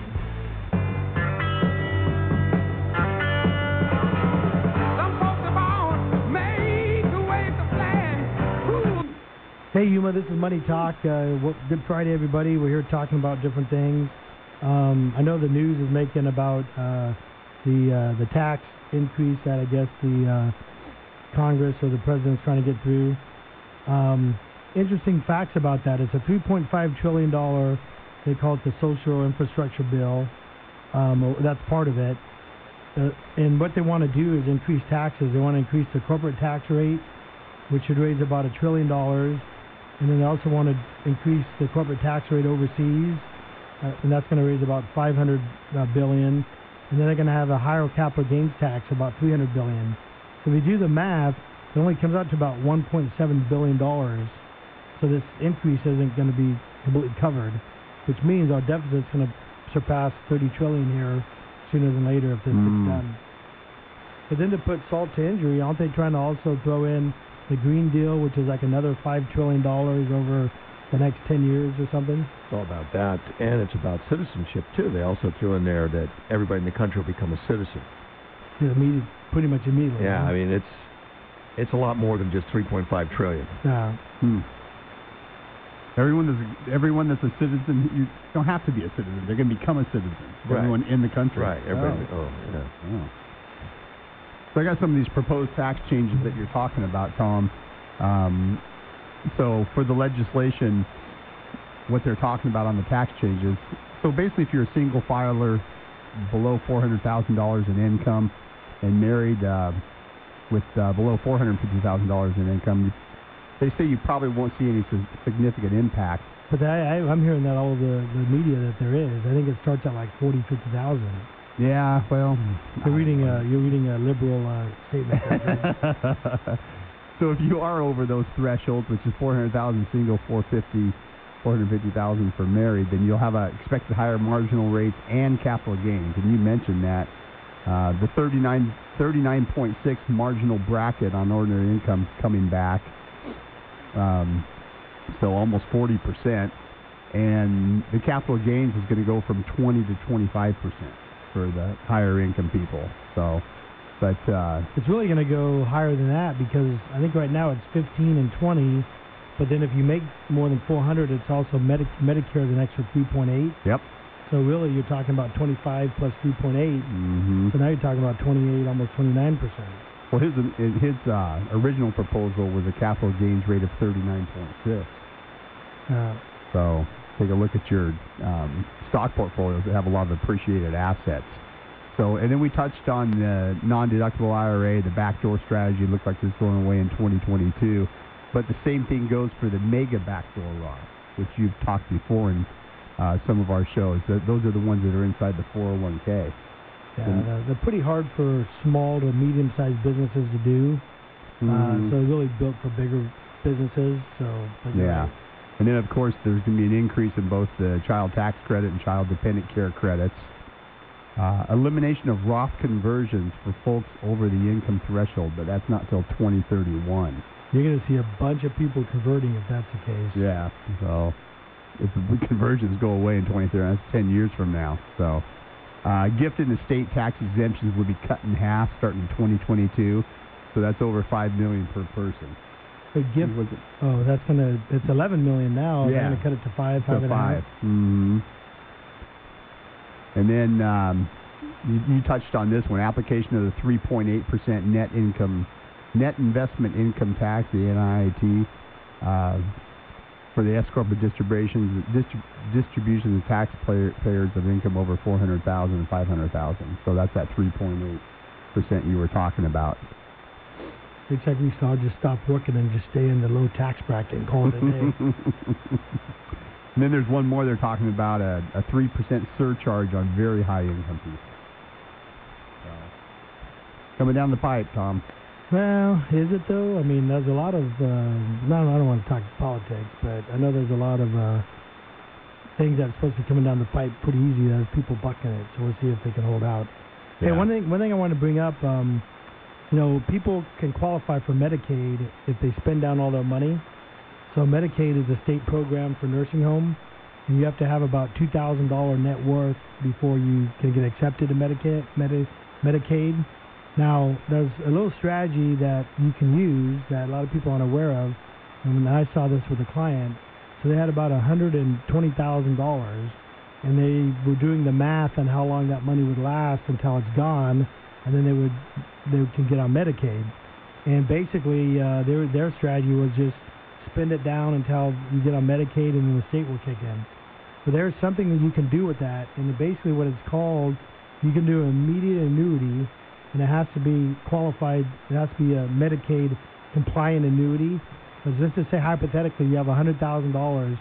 Speaker 17: Hey, Yuma, this is Money Talk. Uh, Good Friday, everybody. We're here talking about different things. Um, I know the news is making about uh, the uh, the tax increase that I guess the uh, Congress or the President's trying to get through. Um, interesting facts about that. It's a three point five trillion dollars, they call it the Social Infrastructure Bill. Um, that's part of it. Uh, and what they want to do is increase taxes. They want to increase the corporate tax rate, which should raise about a trillion dollars. And then they also want to increase the corporate tax rate overseas, uh, and that's going to raise about five hundred uh, billion, and then they're going to have a higher capital gains tax, about three hundred billion. So if you do the math, it only comes out to about one point seven billion dollars. So this increase isn't going to be completely covered, which means our deficit's going to surpass thirty trillion here sooner than later if this
Speaker 15: Mm.
Speaker 17: gets done. But then to put salt to injury, aren't they trying to also throw in the Green Deal, which is like another five trillion dollars over the next ten years or something?
Speaker 16: It's all about that, and it's about citizenship too. They also threw in there that everybody in the country will become a citizen.
Speaker 17: Yeah, immediate, pretty much immediately.
Speaker 16: Yeah,
Speaker 17: huh?
Speaker 16: I mean it's it's a lot more than just three point five trillion.
Speaker 17: Yeah.
Speaker 15: Hmm. Everyone that's everyone that's a citizen, you don't have to be a citizen. They're going to become a citizen.
Speaker 16: Right.
Speaker 15: Everyone in the country.
Speaker 16: Right. Everybody.
Speaker 15: Oh.
Speaker 16: Oh, yeah.
Speaker 15: Oh. So I got some of these proposed tax changes that you're talking about, Tom. Um, so for the legislation, what they're talking about on the tax changes. So basically, if you're a single filer below four hundred thousand dollars in income and married uh, with uh, below four hundred fifty thousand dollars in income, they say you probably won't see any sig- significant impact.
Speaker 17: But I, I, I'm hearing that all over the, the media that there is. I think it starts at like forty, fifty thousand.
Speaker 15: Yeah, well,
Speaker 17: you're reading a you're reading a liberal uh, statement.
Speaker 15: So if you are over those thresholds, which is four hundred thousand single, four hundred fifty, four hundred fifty thousand for married, then you'll have a expected higher marginal rates and capital gains. And you mentioned that uh, the thirty-nine point six marginal bracket on ordinary income coming back, um, so almost forty percent, and the capital gains is going to go from twenty to twenty-five percent for the higher income people. So, but uh,
Speaker 17: it's really going to go higher than that because I think right now it's fifteen and twenty, but then if you make more than four hundred, it's also Medi- Medicare is an extra three point eight.
Speaker 15: Yep.
Speaker 17: So really, you're talking about twenty-five plus three point eight.
Speaker 15: Mm-hmm.
Speaker 17: So now you're talking about twenty-eight, almost twenty-nine percent.
Speaker 15: Well, his his uh, original proposal was a capital gains rate of thirty-nine point six.
Speaker 17: Uh,
Speaker 15: so take a look at your um, stock portfolios that have a lot of appreciated assets. So, and then we touched on the non-deductible I R A, the backdoor strategy. Looked like it's going away in twenty twenty-two. But the same thing goes for the mega backdoor Roth, which you've talked before in uh, some of our shows. Th- those are the ones that are inside the four oh one k.
Speaker 17: Yeah, they're, they're pretty hard for small to medium-sized businesses to do.
Speaker 15: Mm-hmm.
Speaker 17: Uh, so really built for bigger businesses. So but
Speaker 15: yeah. Right. And then, of course, there's going to be an increase in both the child tax credit and child dependent care credits. Uh, elimination of Roth conversions for folks over the income threshold, but that's not till twenty thirty-one.
Speaker 17: You're going to see a bunch of people converting if that's the case.
Speaker 15: Yeah. So if the conversions go away in twenty thirty, that's ten years from now. So uh, gift and estate tax exemptions will be cut in half starting in twenty twenty-two. So that's over five million dollars per person.
Speaker 17: The gift, oh, that's going to, it's eleven million dollars now.
Speaker 15: Yeah.
Speaker 17: They're going to cut it to five, five
Speaker 15: to
Speaker 17: and
Speaker 15: five.
Speaker 17: a half.
Speaker 15: Mm-hmm. And then um, you, you touched on this one, application of the three point eight percent net income, net investment income tax, the N I I T, uh, for the S corporate distributions, distrib- distributions of taxpayers of income over four hundred thousand dollars and five hundred thousand dollars. So that's that three point eight percent you were talking about.
Speaker 17: Looks like we should all just stop working and just stay in the low tax bracket and call it a day.
Speaker 15: And then there's one more they're talking about, a, a three percent surcharge on very high income people. So, coming down the pipe, Tom.
Speaker 17: Well, is it though? I mean, there's a lot of, uh, no, I don't want to talk politics, but I know there's a lot of uh, things that's supposed to be coming down the pipe pretty easy. There's people bucking it, so we'll see if they can hold out.
Speaker 15: Yeah.
Speaker 17: Hey, one thing, one thing I want to bring up, um, you know, people can qualify for Medicaid if they spend down all their money. So Medicaid is a state program for nursing home, and you have to have about two thousand dollars net worth before you can get accepted to Medicaid. Medi- Medicaid. Now, there's a little strategy that you can use that a lot of people aren't aware of, and I saw this with a client. So they had about one hundred twenty thousand dollars, and they were doing the math on how long that money would last until it's gone, and then they would they can get on Medicaid. And basically, uh, their their strategy was just spend it down until you get on Medicaid, and then the state will kick in. So there's something that you can do with that, and basically what it's called, you can do an immediate annuity, and it has to be qualified. It has to be a Medicaid compliant annuity. Because just to say hypothetically, you have one hundred thousand dollars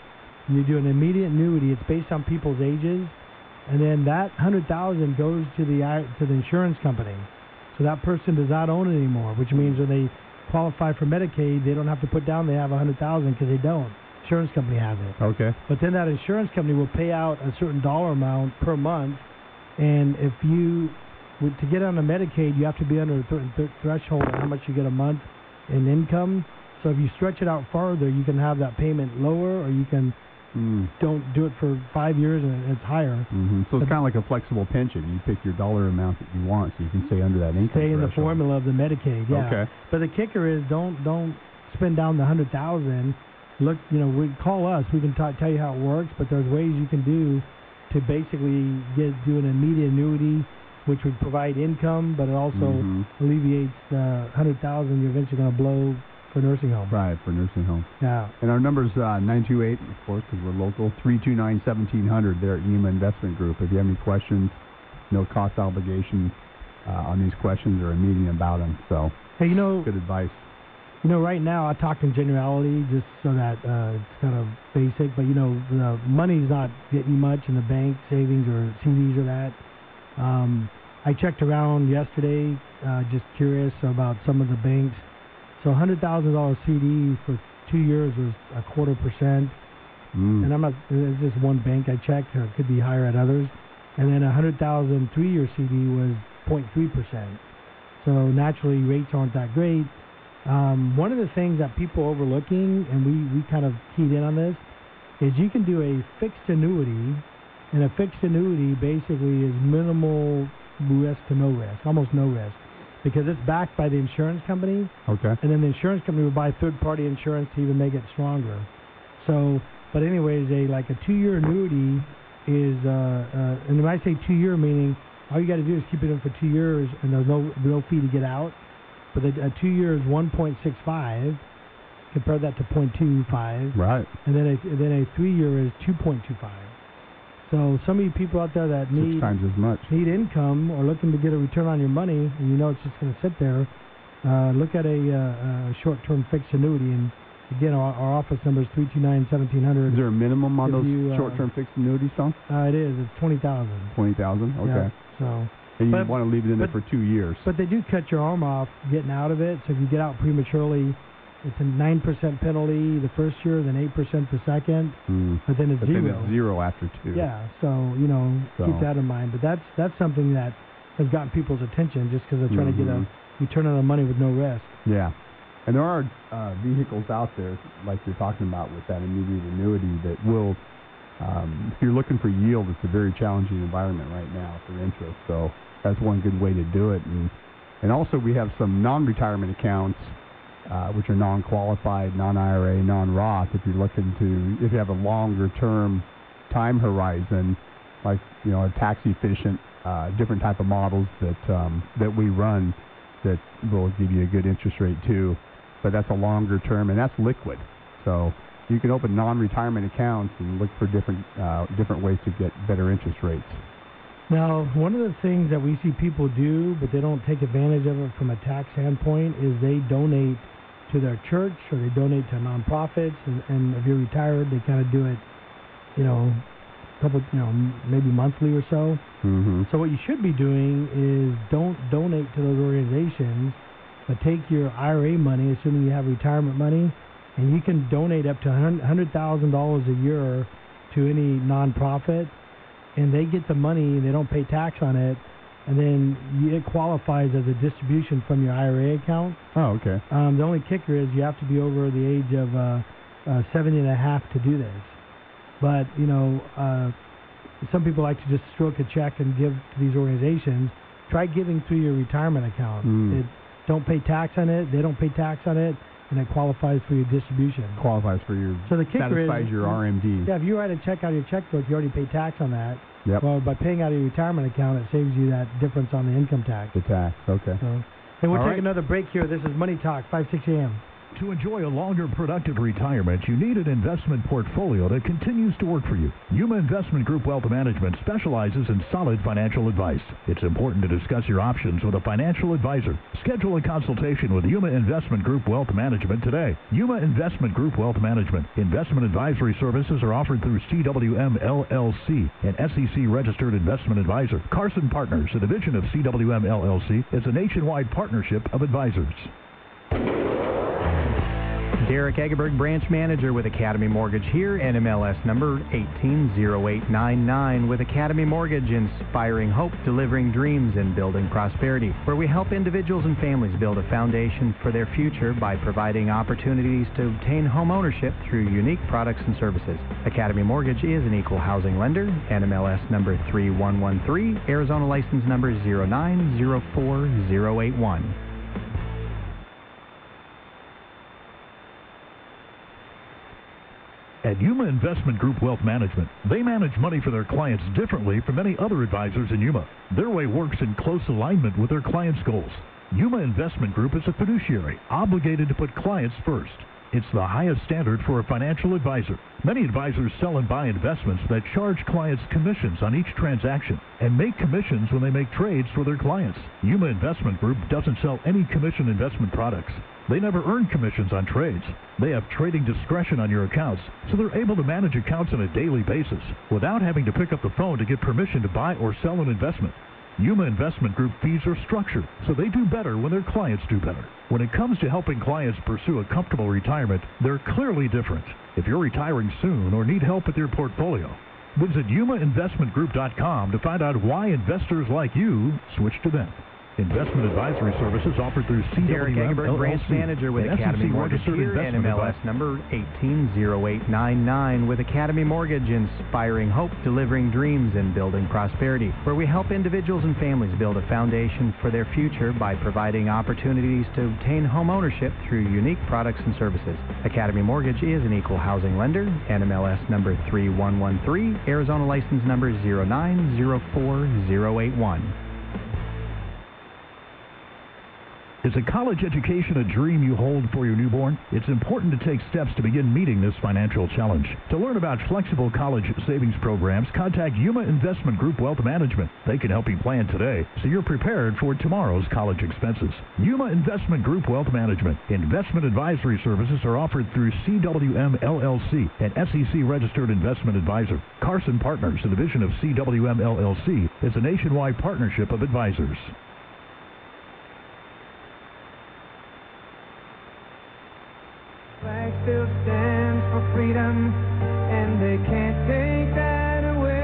Speaker 17: You do an immediate annuity. It's based on people's ages, and then that one hundred thousand dollars goes to the to the insurance company. So that person does not own it anymore, which means when they qualify for Medicaid, they don't have to put down they have one hundred thousand dollars because they don't. Insurance company has it.
Speaker 15: Okay.
Speaker 17: But then that insurance company will pay out a certain dollar amount per month, and if you to get on a Medicaid, you have to be under a th- th- threshold of how much you get a month in income. So if you stretch it out farther, you can have that payment lower, or you can
Speaker 15: mm.
Speaker 17: don't do it for five years and it's higher.
Speaker 15: Mm-hmm. So it's kind of like a flexible pension. You pick your dollar amount that you want, so you can stay under that income
Speaker 17: Stay in
Speaker 15: threshold.
Speaker 17: the formula of the Medicaid. Yeah.
Speaker 15: Okay.
Speaker 17: But the kicker is don't don't spend down the hundred thousand. Look, you know, we call us. We can t- tell you how it works. But there's ways you can do to basically get do an immediate annuity, which would provide income, but it also
Speaker 15: mm-hmm.
Speaker 17: alleviates the hundred thousand you're eventually going to blow for nursing home.
Speaker 15: Right, for nursing home.
Speaker 17: Yeah.
Speaker 15: And our number's uh, nine two eight, of course, because we're local, three two nine, one seven zero zero there at Yuma Investment Group. If you have any questions, no cost obligation uh, on these questions or a meeting about them. So,
Speaker 17: hey, you know,
Speaker 15: good advice.
Speaker 17: You know, right now I talk in generality just so that uh, it's kind of basic, but you know, the money's not getting much in the bank, savings or C Ds or that. Um, I checked around yesterday, uh, just curious about some of the banks. So one hundred thousand dollars C D for two years was a quarter percent.
Speaker 15: Mm.
Speaker 17: And I'm not, it's just one bank I checked, or it could be higher at others. And then a one hundred thousand dollars three-year C D was zero point three percent. So naturally, rates aren't that great. Um, one of the things that people are overlooking, and we, we kind of keyed in on this, is you can do a fixed annuity, and a fixed annuity basically is minimal risk to no risk, almost no risk, because it's backed by the insurance company.
Speaker 15: Okay.
Speaker 17: And then the insurance company will buy third-party insurance to even make it stronger. So, but anyways, a like a two-year annuity is, uh, uh, and when I say two-year, meaning all you got to do is keep it in for two years, and there's no no fee to get out. But a, a two-year is one point six five. Compare that to zero point two five.
Speaker 15: Right.
Speaker 17: And then a then a three-year is two point two five. So some of you people out there that need
Speaker 15: Six times as much.
Speaker 17: need income or looking to get a return on your money, and you know it's just going to sit there, uh, look at a, uh, a short-term fixed annuity. And again, our, our office number is three two nine, one seven zero zero.
Speaker 15: Is there a minimum on
Speaker 17: If
Speaker 15: those
Speaker 17: you, uh,
Speaker 15: short-term fixed annuities, Tom?
Speaker 17: Uh, it is. It's twenty thousand.
Speaker 15: twenty thousand. Okay.
Speaker 17: Yeah, so.
Speaker 15: And you
Speaker 17: But-
Speaker 15: want to leave it in there
Speaker 17: but-
Speaker 15: for two years.
Speaker 17: But they do cut your arm off getting out of it. So if you get out prematurely, it's a nine percent penalty the first year, then eight percent the second,
Speaker 15: Mm.
Speaker 17: but then it's
Speaker 15: But
Speaker 17: zero.
Speaker 15: then it's zero after two.
Speaker 17: Yeah, so, you know,
Speaker 15: So-
Speaker 17: keep that in mind. But that's that's something that has gotten people's attention just because they're trying
Speaker 15: Mhm.
Speaker 17: to get a return on their money with no risk.
Speaker 15: Yeah. And there are uh, vehicles out there, like you're talking about with that immediate annuity, that will, um, if you're looking for yield, it's a very challenging environment right now for interest. So that's one good way to do it. And and also we have some non-retirement accounts, uh, which are non-qualified, non-I R A, non-Roth. If you're looking to, if you have a longer-term time horizon, like, you know, a tax-efficient, uh, different type of models that um, that we run that will give you a good interest rate too. But that's a longer term, and that's liquid. So you can open non-retirement accounts and look for different uh, different ways to get better interest rates.
Speaker 17: Now, one of the things that we see people do, but they don't take advantage of it from a tax standpoint, is they donate to their church or they donate to nonprofits. And, and if you're retired, they kind of do it, you know, a couple, you know, maybe monthly or so.
Speaker 15: Mm-hmm.
Speaker 17: So what you should be doing is don't donate to those organizations, but take your I R A money, assuming you have retirement money, and you can donate up to one hundred thousand dollars a year to any nonprofit, and they get the money, they don't pay tax on it, and then you, it qualifies as a distribution from your I R A account.
Speaker 15: Oh, okay.
Speaker 17: Um, the only kicker is you have to be over the age of uh, uh, seventy and a half to do this. But, you know, uh, some people like to just stroke a check and give to these organizations. Try giving through your retirement account.
Speaker 15: Mm.
Speaker 17: It, don't pay tax on it. They don't pay tax on it, and it qualifies for your distribution.
Speaker 15: Qualifies for your,
Speaker 17: So the kicker
Speaker 15: satisfies
Speaker 17: is,
Speaker 15: your R M D.
Speaker 17: Yeah, if you write a check out of your checkbook, you already pay tax on that.
Speaker 15: Yep.
Speaker 17: Well, by paying out of your retirement account, it saves you that difference on the income tax.
Speaker 15: The tax, okay.
Speaker 17: So, and we'll
Speaker 15: All
Speaker 17: take
Speaker 15: right.
Speaker 17: another break here. This is Money Talk, five sixty A M.
Speaker 18: To enjoy a longer, productive retirement, you need an investment portfolio that continues to work for you. Yuma Investment Group Wealth Management specializes in solid financial advice. It's important to discuss your options with a financial advisor. Schedule a consultation with Yuma Investment Group Wealth Management today. Yuma Investment Group Wealth Management. Investment advisory services are offered through C W M L L C, an S E C-registered investment advisor. Carson Partners, a division of C W M L L C, is a nationwide partnership of advisors.
Speaker 19: Derek Egerberg, branch manager with Academy Mortgage here, N M L S number eighteen zero eight nine nine, with Academy Mortgage, inspiring hope, delivering dreams, and building prosperity, where we help individuals and families build a foundation for their future by providing opportunities to obtain home ownership through unique products and services. Academy Mortgage is an equal housing lender, N M L S number three one one three, Arizona license number zero nine zero four zero eight one.
Speaker 18: At Yuma Investment Group Wealth Management, they manage money for their clients differently from many other advisors in Yuma. Their way works in close alignment with their clients' goals. Yuma Investment Group is a fiduciary, obligated to put clients first. It's the highest standard for a financial advisor. Many advisors sell and buy investments that charge clients commissions on each transaction and make commissions when they make trades for their clients. Yuma Investment Group doesn't sell any commission investment products. They never earn commissions on trades. They have trading discretion on your accounts, so they're able to manage accounts on a daily basis without having to pick up the phone to get permission to buy or sell an investment. Yuma Investment Group fees are structured, so they do better when their clients do better. When it comes to helping clients pursue a comfortable retirement, they're clearly different. If you're retiring soon or need help with your portfolio, visit Yuma Investment Group dot com to find out why investors like you switch to them. Investment advisory services offered through C W M
Speaker 19: Derek Egerberg, branch manager with Academy Mortgage here, N M L S number eighteen zero eight nine nine, with Academy Mortgage, inspiring hope, delivering dreams, and building prosperity, where we help individuals and families build a foundation for their future by providing opportunities to obtain home ownership through unique products and services. Academy Mortgage is an equal housing lender, N M L S number three one one three, Arizona license number zero nine zero four zero eight one.
Speaker 18: Is a college education a dream you hold for your newborn? It's important to take steps to begin meeting this financial challenge. To learn about flexible college savings programs, contact Yuma Investment Group Wealth Management. They can help you plan today so you're prepared for tomorrow's college expenses. Yuma Investment Group Wealth Management. Investment advisory services are offered through C W M L L C, an S E C-registered investment advisor. Carson Partners, a division of C W M L L C, is a nationwide partnership of advisors.
Speaker 20: Flag still stands for freedom, and they can't take that away.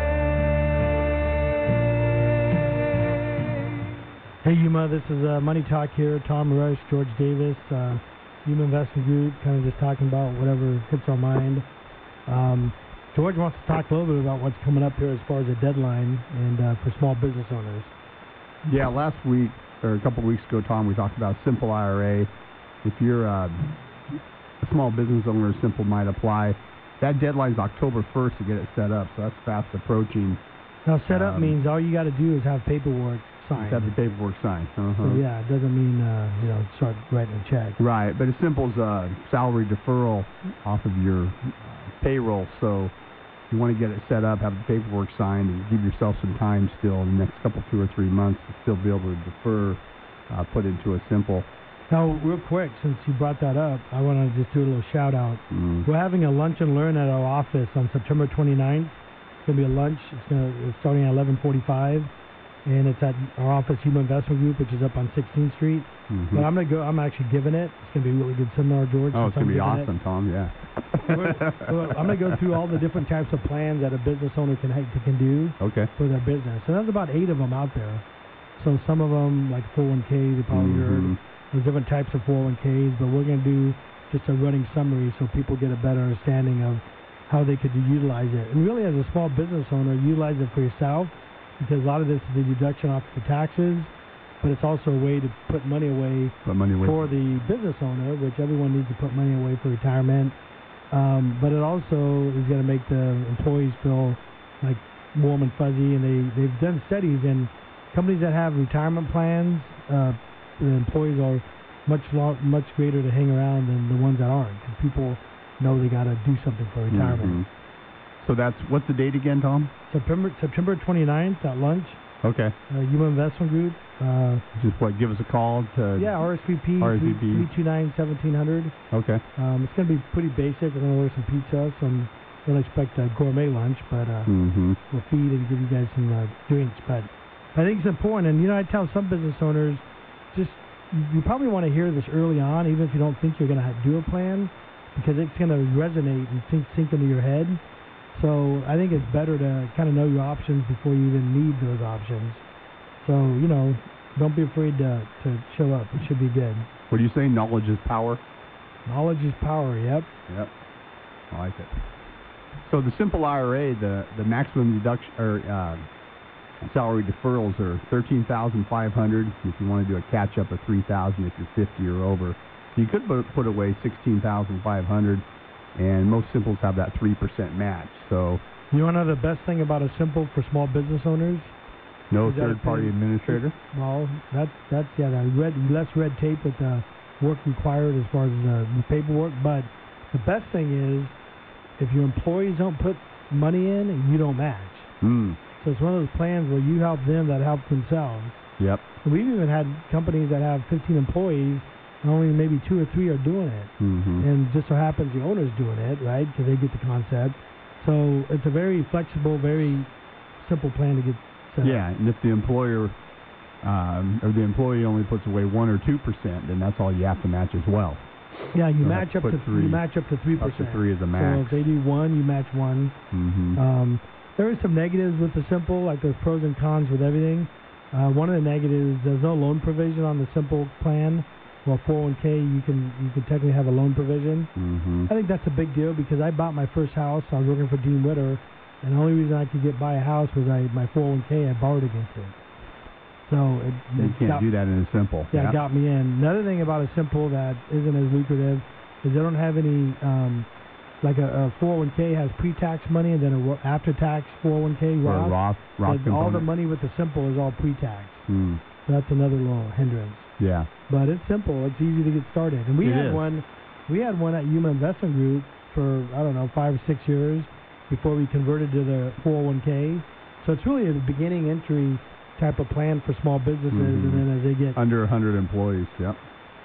Speaker 17: Hey Yuma, this is uh, Money Talk here. Tom Rush, George Davis, uh, Yuma Investment Group, kind of just talking about whatever hits our mind. Um, George wants to talk a little bit about what's coming up here as far as a deadline and uh, for small business owners.
Speaker 15: Yeah, last week, or a couple of weeks ago, Tom, we talked about Simple I R A. If you're uh, a small business owner, Simple might apply. That deadline's October first to get it set up, so that's fast approaching.
Speaker 17: Now, set up
Speaker 15: um,
Speaker 17: means all you got to do is have paperwork signed.
Speaker 15: Have the paperwork signed. Uh-huh.
Speaker 17: So, yeah, it doesn't mean, uh, you know, start writing a check.
Speaker 15: Right, but as simple as a salary deferral off of your payroll, so you want to get it set up, have the paperwork signed, and give yourself some time still in the next couple, two or three months to still be able to defer, uh, put into a Simple.
Speaker 17: Now, real quick, since you brought that up, I want to just do a little shout-out.
Speaker 15: Mm.
Speaker 17: We're having a lunch and learn at our office on September twenty-ninth. It's going to be a lunch. It's, gonna, it's starting at eleven forty-five, and it's at our office, Yuma Investment Group, which is up on sixteenth Street.
Speaker 15: Mm-hmm.
Speaker 17: But I'm going to go. I'm actually giving it. It's going to be a really good seminar, George.
Speaker 15: Oh, it's going to be awesome,
Speaker 17: it.
Speaker 15: Tom, yeah.
Speaker 17: we're, we're, I'm going to go through all the different types of plans that a business owner can, can do
Speaker 15: okay.
Speaker 17: for their business. And there's about eight of them out there. So some of them, like four oh one k, they probably
Speaker 15: mm-hmm.
Speaker 17: heard. There's different types of four oh one k's, but we're going to do just a running summary so people get a better understanding of how they could utilize it. And really, as a small business owner, utilize it for yourself, because a lot of this is a deduction off the taxes, but it's also a way to put money away,
Speaker 15: put money away
Speaker 17: for the business owner, which everyone needs to put money away for retirement. Um, but it also is going to make the employees feel like warm and fuzzy, and they, they've done studies, and companies that have retirement plans, uh, the employees are much lo- much greater to hang around than the ones that aren't, because people know they got to do something for retirement.
Speaker 15: Mm-hmm. So that's, what's the date again, Tom?
Speaker 17: September September twenty-ninth at lunch.
Speaker 15: Okay.
Speaker 17: Uh, Yuma Investment Group. Uh,
Speaker 15: Just what, give us a call to...
Speaker 17: yeah, R S V P,
Speaker 15: R S V P.
Speaker 17: three two nine, one seven zero zero.
Speaker 15: Okay.
Speaker 17: Um, it's going to be pretty basic. We're going to order some pizza, some, don't expect a gourmet lunch, but uh,
Speaker 15: Mm-hmm.
Speaker 17: we'll feed and give you guys some uh, drinks. But I think it's important, and you know, I tell some business owners, just, you probably want to hear this early on, even if you don't think you're going to do a plan, because it's going to resonate and sink, sink into your head. So I think it's better to kind of know your options before you even need those options. So, you know, don't be afraid to, to show up. It should be good.
Speaker 15: What do you say? Knowledge is power?
Speaker 17: Knowledge is power, yep.
Speaker 15: Yep. I like it. So the simple I R A, the, the maximum deduction or uh, salary deferrals are thirteen thousand five hundred dollars. If you want to do a catch up of three thousand dollars if you're fifty or over. So you could put, put away sixteen thousand five hundred dollars, and most simples have that three percent match. So
Speaker 17: you want to know the best thing about a simple for small business owners?
Speaker 15: no
Speaker 17: Is that
Speaker 15: third party
Speaker 17: thing-
Speaker 15: administrator.
Speaker 17: Well, that's that's yeah, that red, less red tape with the work required as far as uh, the paperwork. But the best thing is if your employees don't put money in, you don't match.
Speaker 15: Mm.
Speaker 17: So it's one of those plans where you help them that help themselves.
Speaker 15: Yep.
Speaker 17: We've even had companies that have fifteen employees, and only maybe two or three are doing it.
Speaker 15: Mm-hmm.
Speaker 17: And just so happens the owner's doing it, right? Because they get the concept. So it's a very flexible, very simple plan to get set
Speaker 15: Yeah,
Speaker 17: up.
Speaker 15: and if the employer um, or the employee only puts away one or two percent, then that's all you have to match as well.
Speaker 17: Yeah, you
Speaker 15: You'll
Speaker 17: match
Speaker 15: have
Speaker 17: up
Speaker 15: to
Speaker 17: to
Speaker 15: put three-
Speaker 17: you match up to three
Speaker 15: up
Speaker 17: percent.
Speaker 15: to three is a
Speaker 17: So
Speaker 15: max.
Speaker 17: if they do one, you match one.
Speaker 15: Mm-hmm.
Speaker 17: Um, there are some negatives with the simple, like there's pros and cons with everything. Uh, one of the negatives, there's no loan provision on the simple plan. Well, four oh one k, you can you can technically have a loan provision.
Speaker 15: Mm-hmm.
Speaker 17: I think that's a big deal because I bought my first house. I was working for Dean Witter, and the only reason I could get buy a house was I my four oh one k I borrowed against it. So it,
Speaker 15: You
Speaker 17: it
Speaker 15: can't
Speaker 17: got,
Speaker 15: do that in a simple.
Speaker 17: yeah,
Speaker 15: Yep.
Speaker 17: it got me in. Another thing about a simple that isn't as lucrative is they don't have any, um, like a, a four oh one k has pre-tax money and then a ro- after-tax four oh one k
Speaker 15: Or a
Speaker 17: Roth.
Speaker 15: Roth, Roth
Speaker 17: But all the
Speaker 15: component.
Speaker 17: money with the simple is all pre-tax.
Speaker 15: Mm.
Speaker 17: So that's another little hindrance.
Speaker 15: Yeah.
Speaker 17: But it's simple. It's easy to get started. And we
Speaker 15: It
Speaker 17: had
Speaker 15: is.
Speaker 17: one. We had one at Yuma Investment Group for I don't know five or six years before we converted to the four oh one k. So it's really a beginning entry type of plan for small businesses,
Speaker 15: Mhm.
Speaker 17: and then as they get
Speaker 15: Under one hundred employees, yep.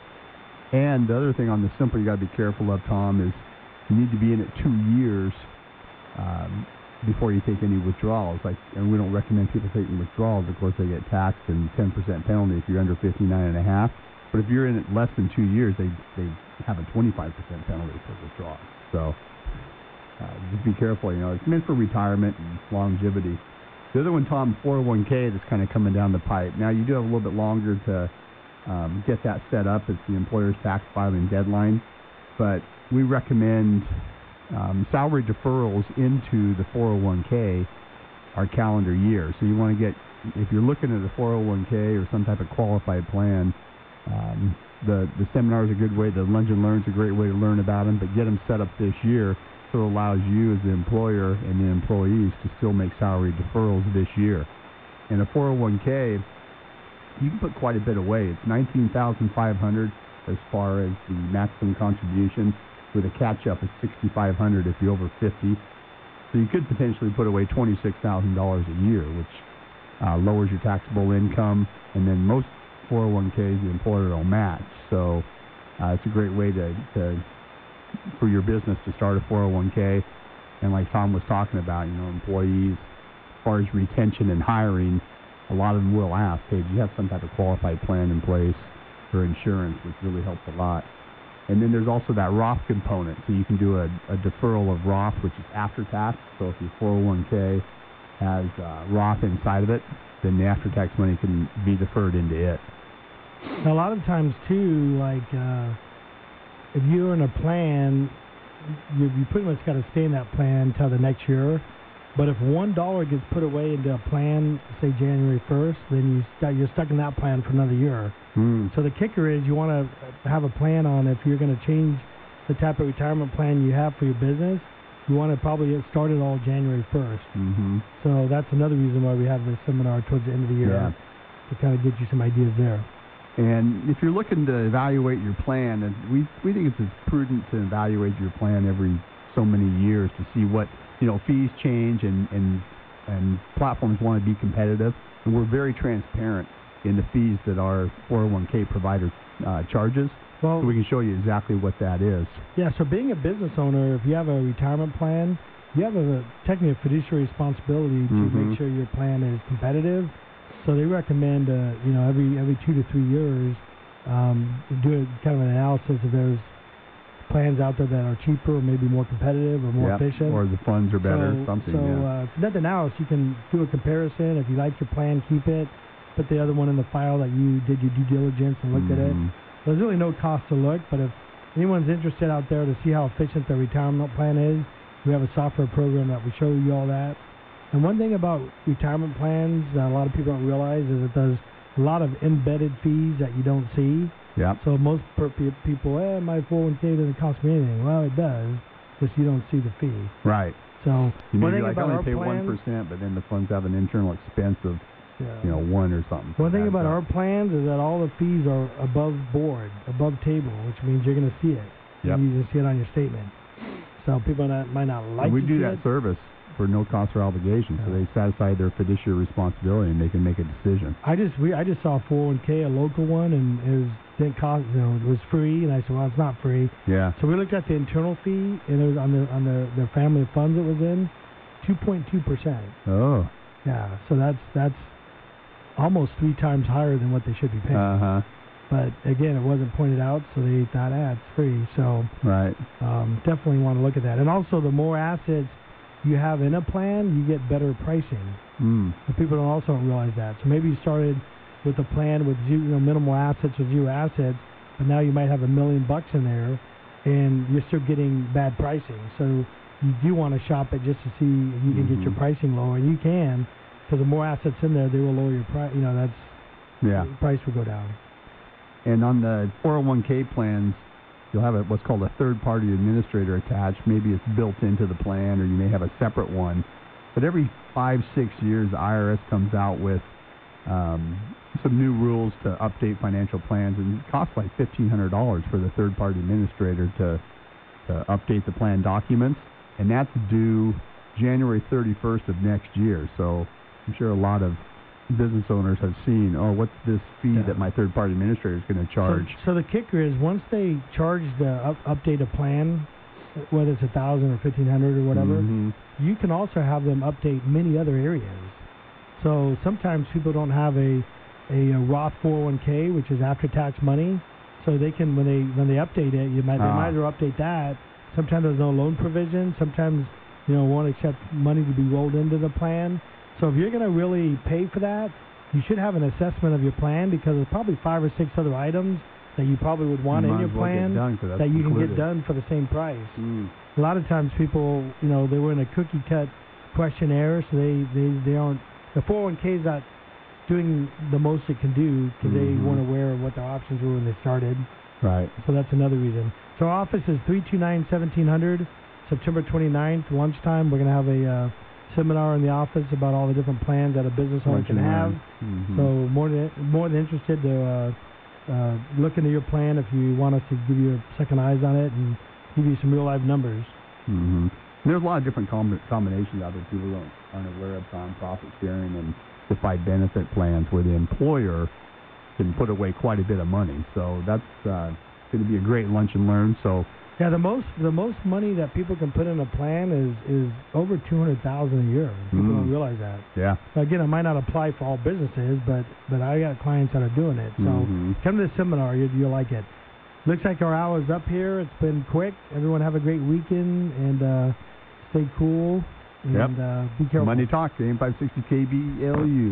Speaker 15: And the other thing on the simple you got to be careful of, Tom, is you need to be in it two years um, before you take any withdrawals. Like, and we don't recommend people taking withdrawals. Of course, they get taxed and ten percent penalty if you're under fifty-nine and a half. But if you're in it less than two years, they they have a twenty-five percent penalty for withdrawals. So uh, just be careful. You know, it's meant for retirement and longevity. The other one, Tom, four oh one k that's kind of coming down the pipe. Now, you do have a little bit longer to um, get that set up. It's the employer's tax filing deadline. But we recommend um, salary deferrals into the four oh one k are calendar year. So you want to get, if you're looking at a four oh one k or some type of qualified plan, um, the, the seminar is a good way. The Lunch and Learn is a great way to learn about them, but get them set up this year. So it allows you as the employer and the employees to still make salary deferrals this year. In a four oh one k, you can put quite a bit away. It's nineteen thousand five hundred dollars as far as the maximum contribution, with a catch-up of six thousand five hundred dollars if you're over fifty. So you could potentially put away twenty-six thousand dollars a year, which uh, lowers your taxable income. And then most four oh one k's the employer will match. So uh, it's a great way to, to for your business to start a four oh one k. And like Tom was talking about, you know, employees, as far as retention and hiring, a lot of them will ask, hey, do you have some type of qualified plan in place for insurance, which really helps a lot. And then there's also that Roth component. So you can do a, a deferral of Roth, which is after tax. So if your four oh one k has uh, Roth inside of it, then the after-tax money can be deferred into it.
Speaker 17: a lot of times too, like uh, if you're in a plan, you, you pretty much got to stay in that plan until the next year. But if one dollar gets put away into a plan, say January first, then you st- you're stuck in that plan for another year.
Speaker 15: Mm.
Speaker 17: So the kicker is you want to have a plan on if you're going to change the type of retirement plan you have for your business. You want to probably get started all January first.
Speaker 15: Mm-hmm.
Speaker 17: So that's another reason why we have this seminar towards the end of the year
Speaker 15: Yeah.
Speaker 17: to kind of get you some ideas there.
Speaker 15: And if you're looking to evaluate your plan, and we we think it's prudent to evaluate your plan every so many years to see what, you know, fees change and, and, and platforms want to be competitive. And we're very transparent in the fees that our four oh one k provider uh, charges.
Speaker 17: Well,
Speaker 15: so we can show you exactly what that is.
Speaker 17: Yeah, so being a business owner, if you have a retirement plan, you have a technically a fiduciary responsibility to
Speaker 15: Mm-hmm.
Speaker 17: make sure your plan is competitive. So they recommend, uh, you know, every every two to three years, um, do a, kind of an analysis if there's plans out there that are cheaper or maybe more competitive or more
Speaker 15: Yep,
Speaker 17: efficient.
Speaker 15: or the funds are better,
Speaker 17: so,
Speaker 15: something.
Speaker 17: So
Speaker 15: yeah.
Speaker 17: uh, if nothing else, you can do a comparison. If you like your plan, keep it. Put the other one in the file that you did your due diligence and looked at it.
Speaker 15: Mhm.
Speaker 17: There's really no cost to look, but if anyone's interested out there to see how efficient their retirement plan is, we have a software program that will show you all that. And one thing about retirement plans that a lot of people don't realize is it does a lot of embedded fees that you don't see.
Speaker 15: Yeah.
Speaker 17: So most per- pe- people, eh, my four oh one k doesn't cost me anything. Well, it does, just you don't see the fee.
Speaker 15: Right.
Speaker 17: So
Speaker 15: You
Speaker 17: one
Speaker 15: maybe
Speaker 17: thing
Speaker 15: like
Speaker 17: about
Speaker 15: only
Speaker 17: our
Speaker 15: pay
Speaker 17: plans,
Speaker 15: one percent, but then the funds have an internal expense of,
Speaker 17: Yeah.
Speaker 15: you know, one or something.
Speaker 17: One thing
Speaker 15: Adds
Speaker 17: about
Speaker 15: up.
Speaker 17: our plans is that all the fees are above board, above table, which means you're going to see it.
Speaker 15: Yep.
Speaker 17: You just see it on your statement. So people not, might not like
Speaker 15: And we
Speaker 17: to
Speaker 15: do
Speaker 17: see
Speaker 15: that
Speaker 17: it.
Speaker 15: service for no cost or obligation, so they satisfy their fiduciary responsibility and they can make a decision.
Speaker 17: I just we I just saw a four oh one k, a local one, and it was didn't cost, you know, it was free, and I said, well, it's not free.
Speaker 15: Yeah.
Speaker 17: So we looked at the internal fee, and it was on the on the the family of funds it was in, two point two percent.
Speaker 15: Oh.
Speaker 17: Yeah. So that's that's almost three times higher than what they should be paying.
Speaker 15: Uh huh.
Speaker 17: But again, it wasn't pointed out, so they thought, ah, it's free. So
Speaker 15: Right.
Speaker 17: um, definitely want to look at that. And also, the more assets you have in a plan, you get better pricing.
Speaker 15: Mm.
Speaker 17: And people don't also don't realize that. So maybe you started with a plan with zero, you know, minimal assets or zero assets, but now you might have a million bucks in there, and you're still getting bad pricing. So you do want to shop it just to see if you can get your
Speaker 15: Mhm.
Speaker 17: pricing lower, and you can, because the more assets in there, they will lower your price. You know, that's
Speaker 15: Yeah.
Speaker 17: the price will go down.
Speaker 15: And on the four oh one k plans, you'll have a, what's called a third-party administrator attached. Maybe it's built into the plan, or you may have a separate one. But every five, six years, the I R S comes out with um, some new rules to update financial plans, and it costs like fifteen hundred dollars for the third-party administrator to, to update the plan documents, and that's due January thirty-first of next year. So I'm sure a lot of business owners have seen, oh, what's this fee
Speaker 17: Yeah.
Speaker 15: that my third-party administrator is going to charge?
Speaker 17: So, so the kicker is once they charge the up, update a plan, whether it's a thousand or fifteen hundred or whatever,
Speaker 15: Mhm.
Speaker 17: you can also have them update many other areas. So sometimes people don't have a a, a Roth four oh one k, which is after-tax money, so they can when they when they update it, you might they
Speaker 15: Ah.
Speaker 17: might as well update that. Sometimes there's no loan provision. Sometimes you know won't accept money to be rolled into the plan. So if you're going to really pay for that, you should have an assessment of your plan, because there's probably five or six other items that you probably would want
Speaker 15: You
Speaker 17: in
Speaker 15: might
Speaker 17: your
Speaker 15: as well get
Speaker 17: plan
Speaker 15: done 'cause that's
Speaker 17: that you can
Speaker 15: included.
Speaker 17: get done for the same price.
Speaker 15: Mm.
Speaker 17: A lot of times people, you know, they were in a cookie cut questionnaire, so they, they, they aren't, the four oh one k is not doing the most it can do because
Speaker 15: Mhm.
Speaker 17: they weren't aware of what their options were when they started.
Speaker 15: Right.
Speaker 17: So that's another reason. So our office is three two nine, seventeen hundred, September twenty-ninth, lunchtime. We're going to have a uh, seminar in the office about all the different plans that a business owner
Speaker 15: Lunch
Speaker 17: can
Speaker 15: and
Speaker 17: have.
Speaker 15: learn. Mhm.
Speaker 17: So more than more than interested to uh, uh, look into your plan if you want us to give you a second eyes on it and give you some real life numbers.
Speaker 15: Mm-hmm. There's a lot of different com- combinations out there people don't, aren't aware of, on profit sharing and defined benefit plans where the employer can put away quite a bit of money. So that's uh, going to be a great lunch and learn. So
Speaker 17: Yeah, the most the most money that people can put in a plan is is over two hundred thousand a year. People
Speaker 15: Mm.
Speaker 17: don't realize that.
Speaker 15: yeah.
Speaker 17: Again, it might not apply for all businesses, but but I got clients that are doing it. So
Speaker 15: Mhm.
Speaker 17: come to the seminar, you, you'll like it. Looks like our hour's up here. It's been quick. Everyone have a great weekend and uh, stay cool and
Speaker 15: Yep.
Speaker 17: uh, be careful.
Speaker 15: Money Talk, A M five sixty K B L U.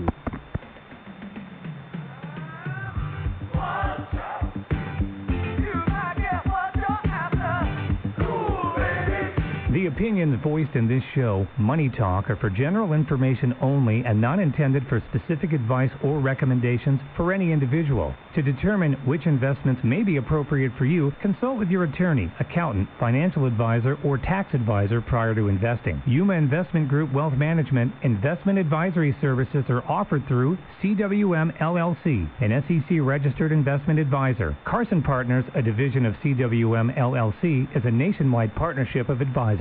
Speaker 21: The
Speaker 14: The opinions voiced in this show, Money Talk, are for general information only and not intended for specific advice or recommendations for any individual. To determine which investments may be appropriate for you, consult with your attorney, accountant, financial advisor, or tax advisor prior to investing. Yuma Investment Group Wealth Management investment advisory services are offered through C W M L L C, an S E C-registered investment advisor. Carson Partners, a division of C W M L L C, is a nationwide partnership of advisors.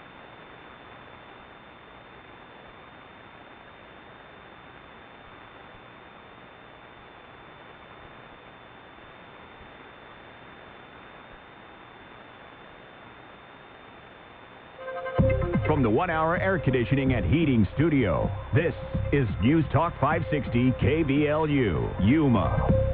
Speaker 21: From the one-hour air conditioning and heating studio, this is News Talk five sixty K B L U, Yuma.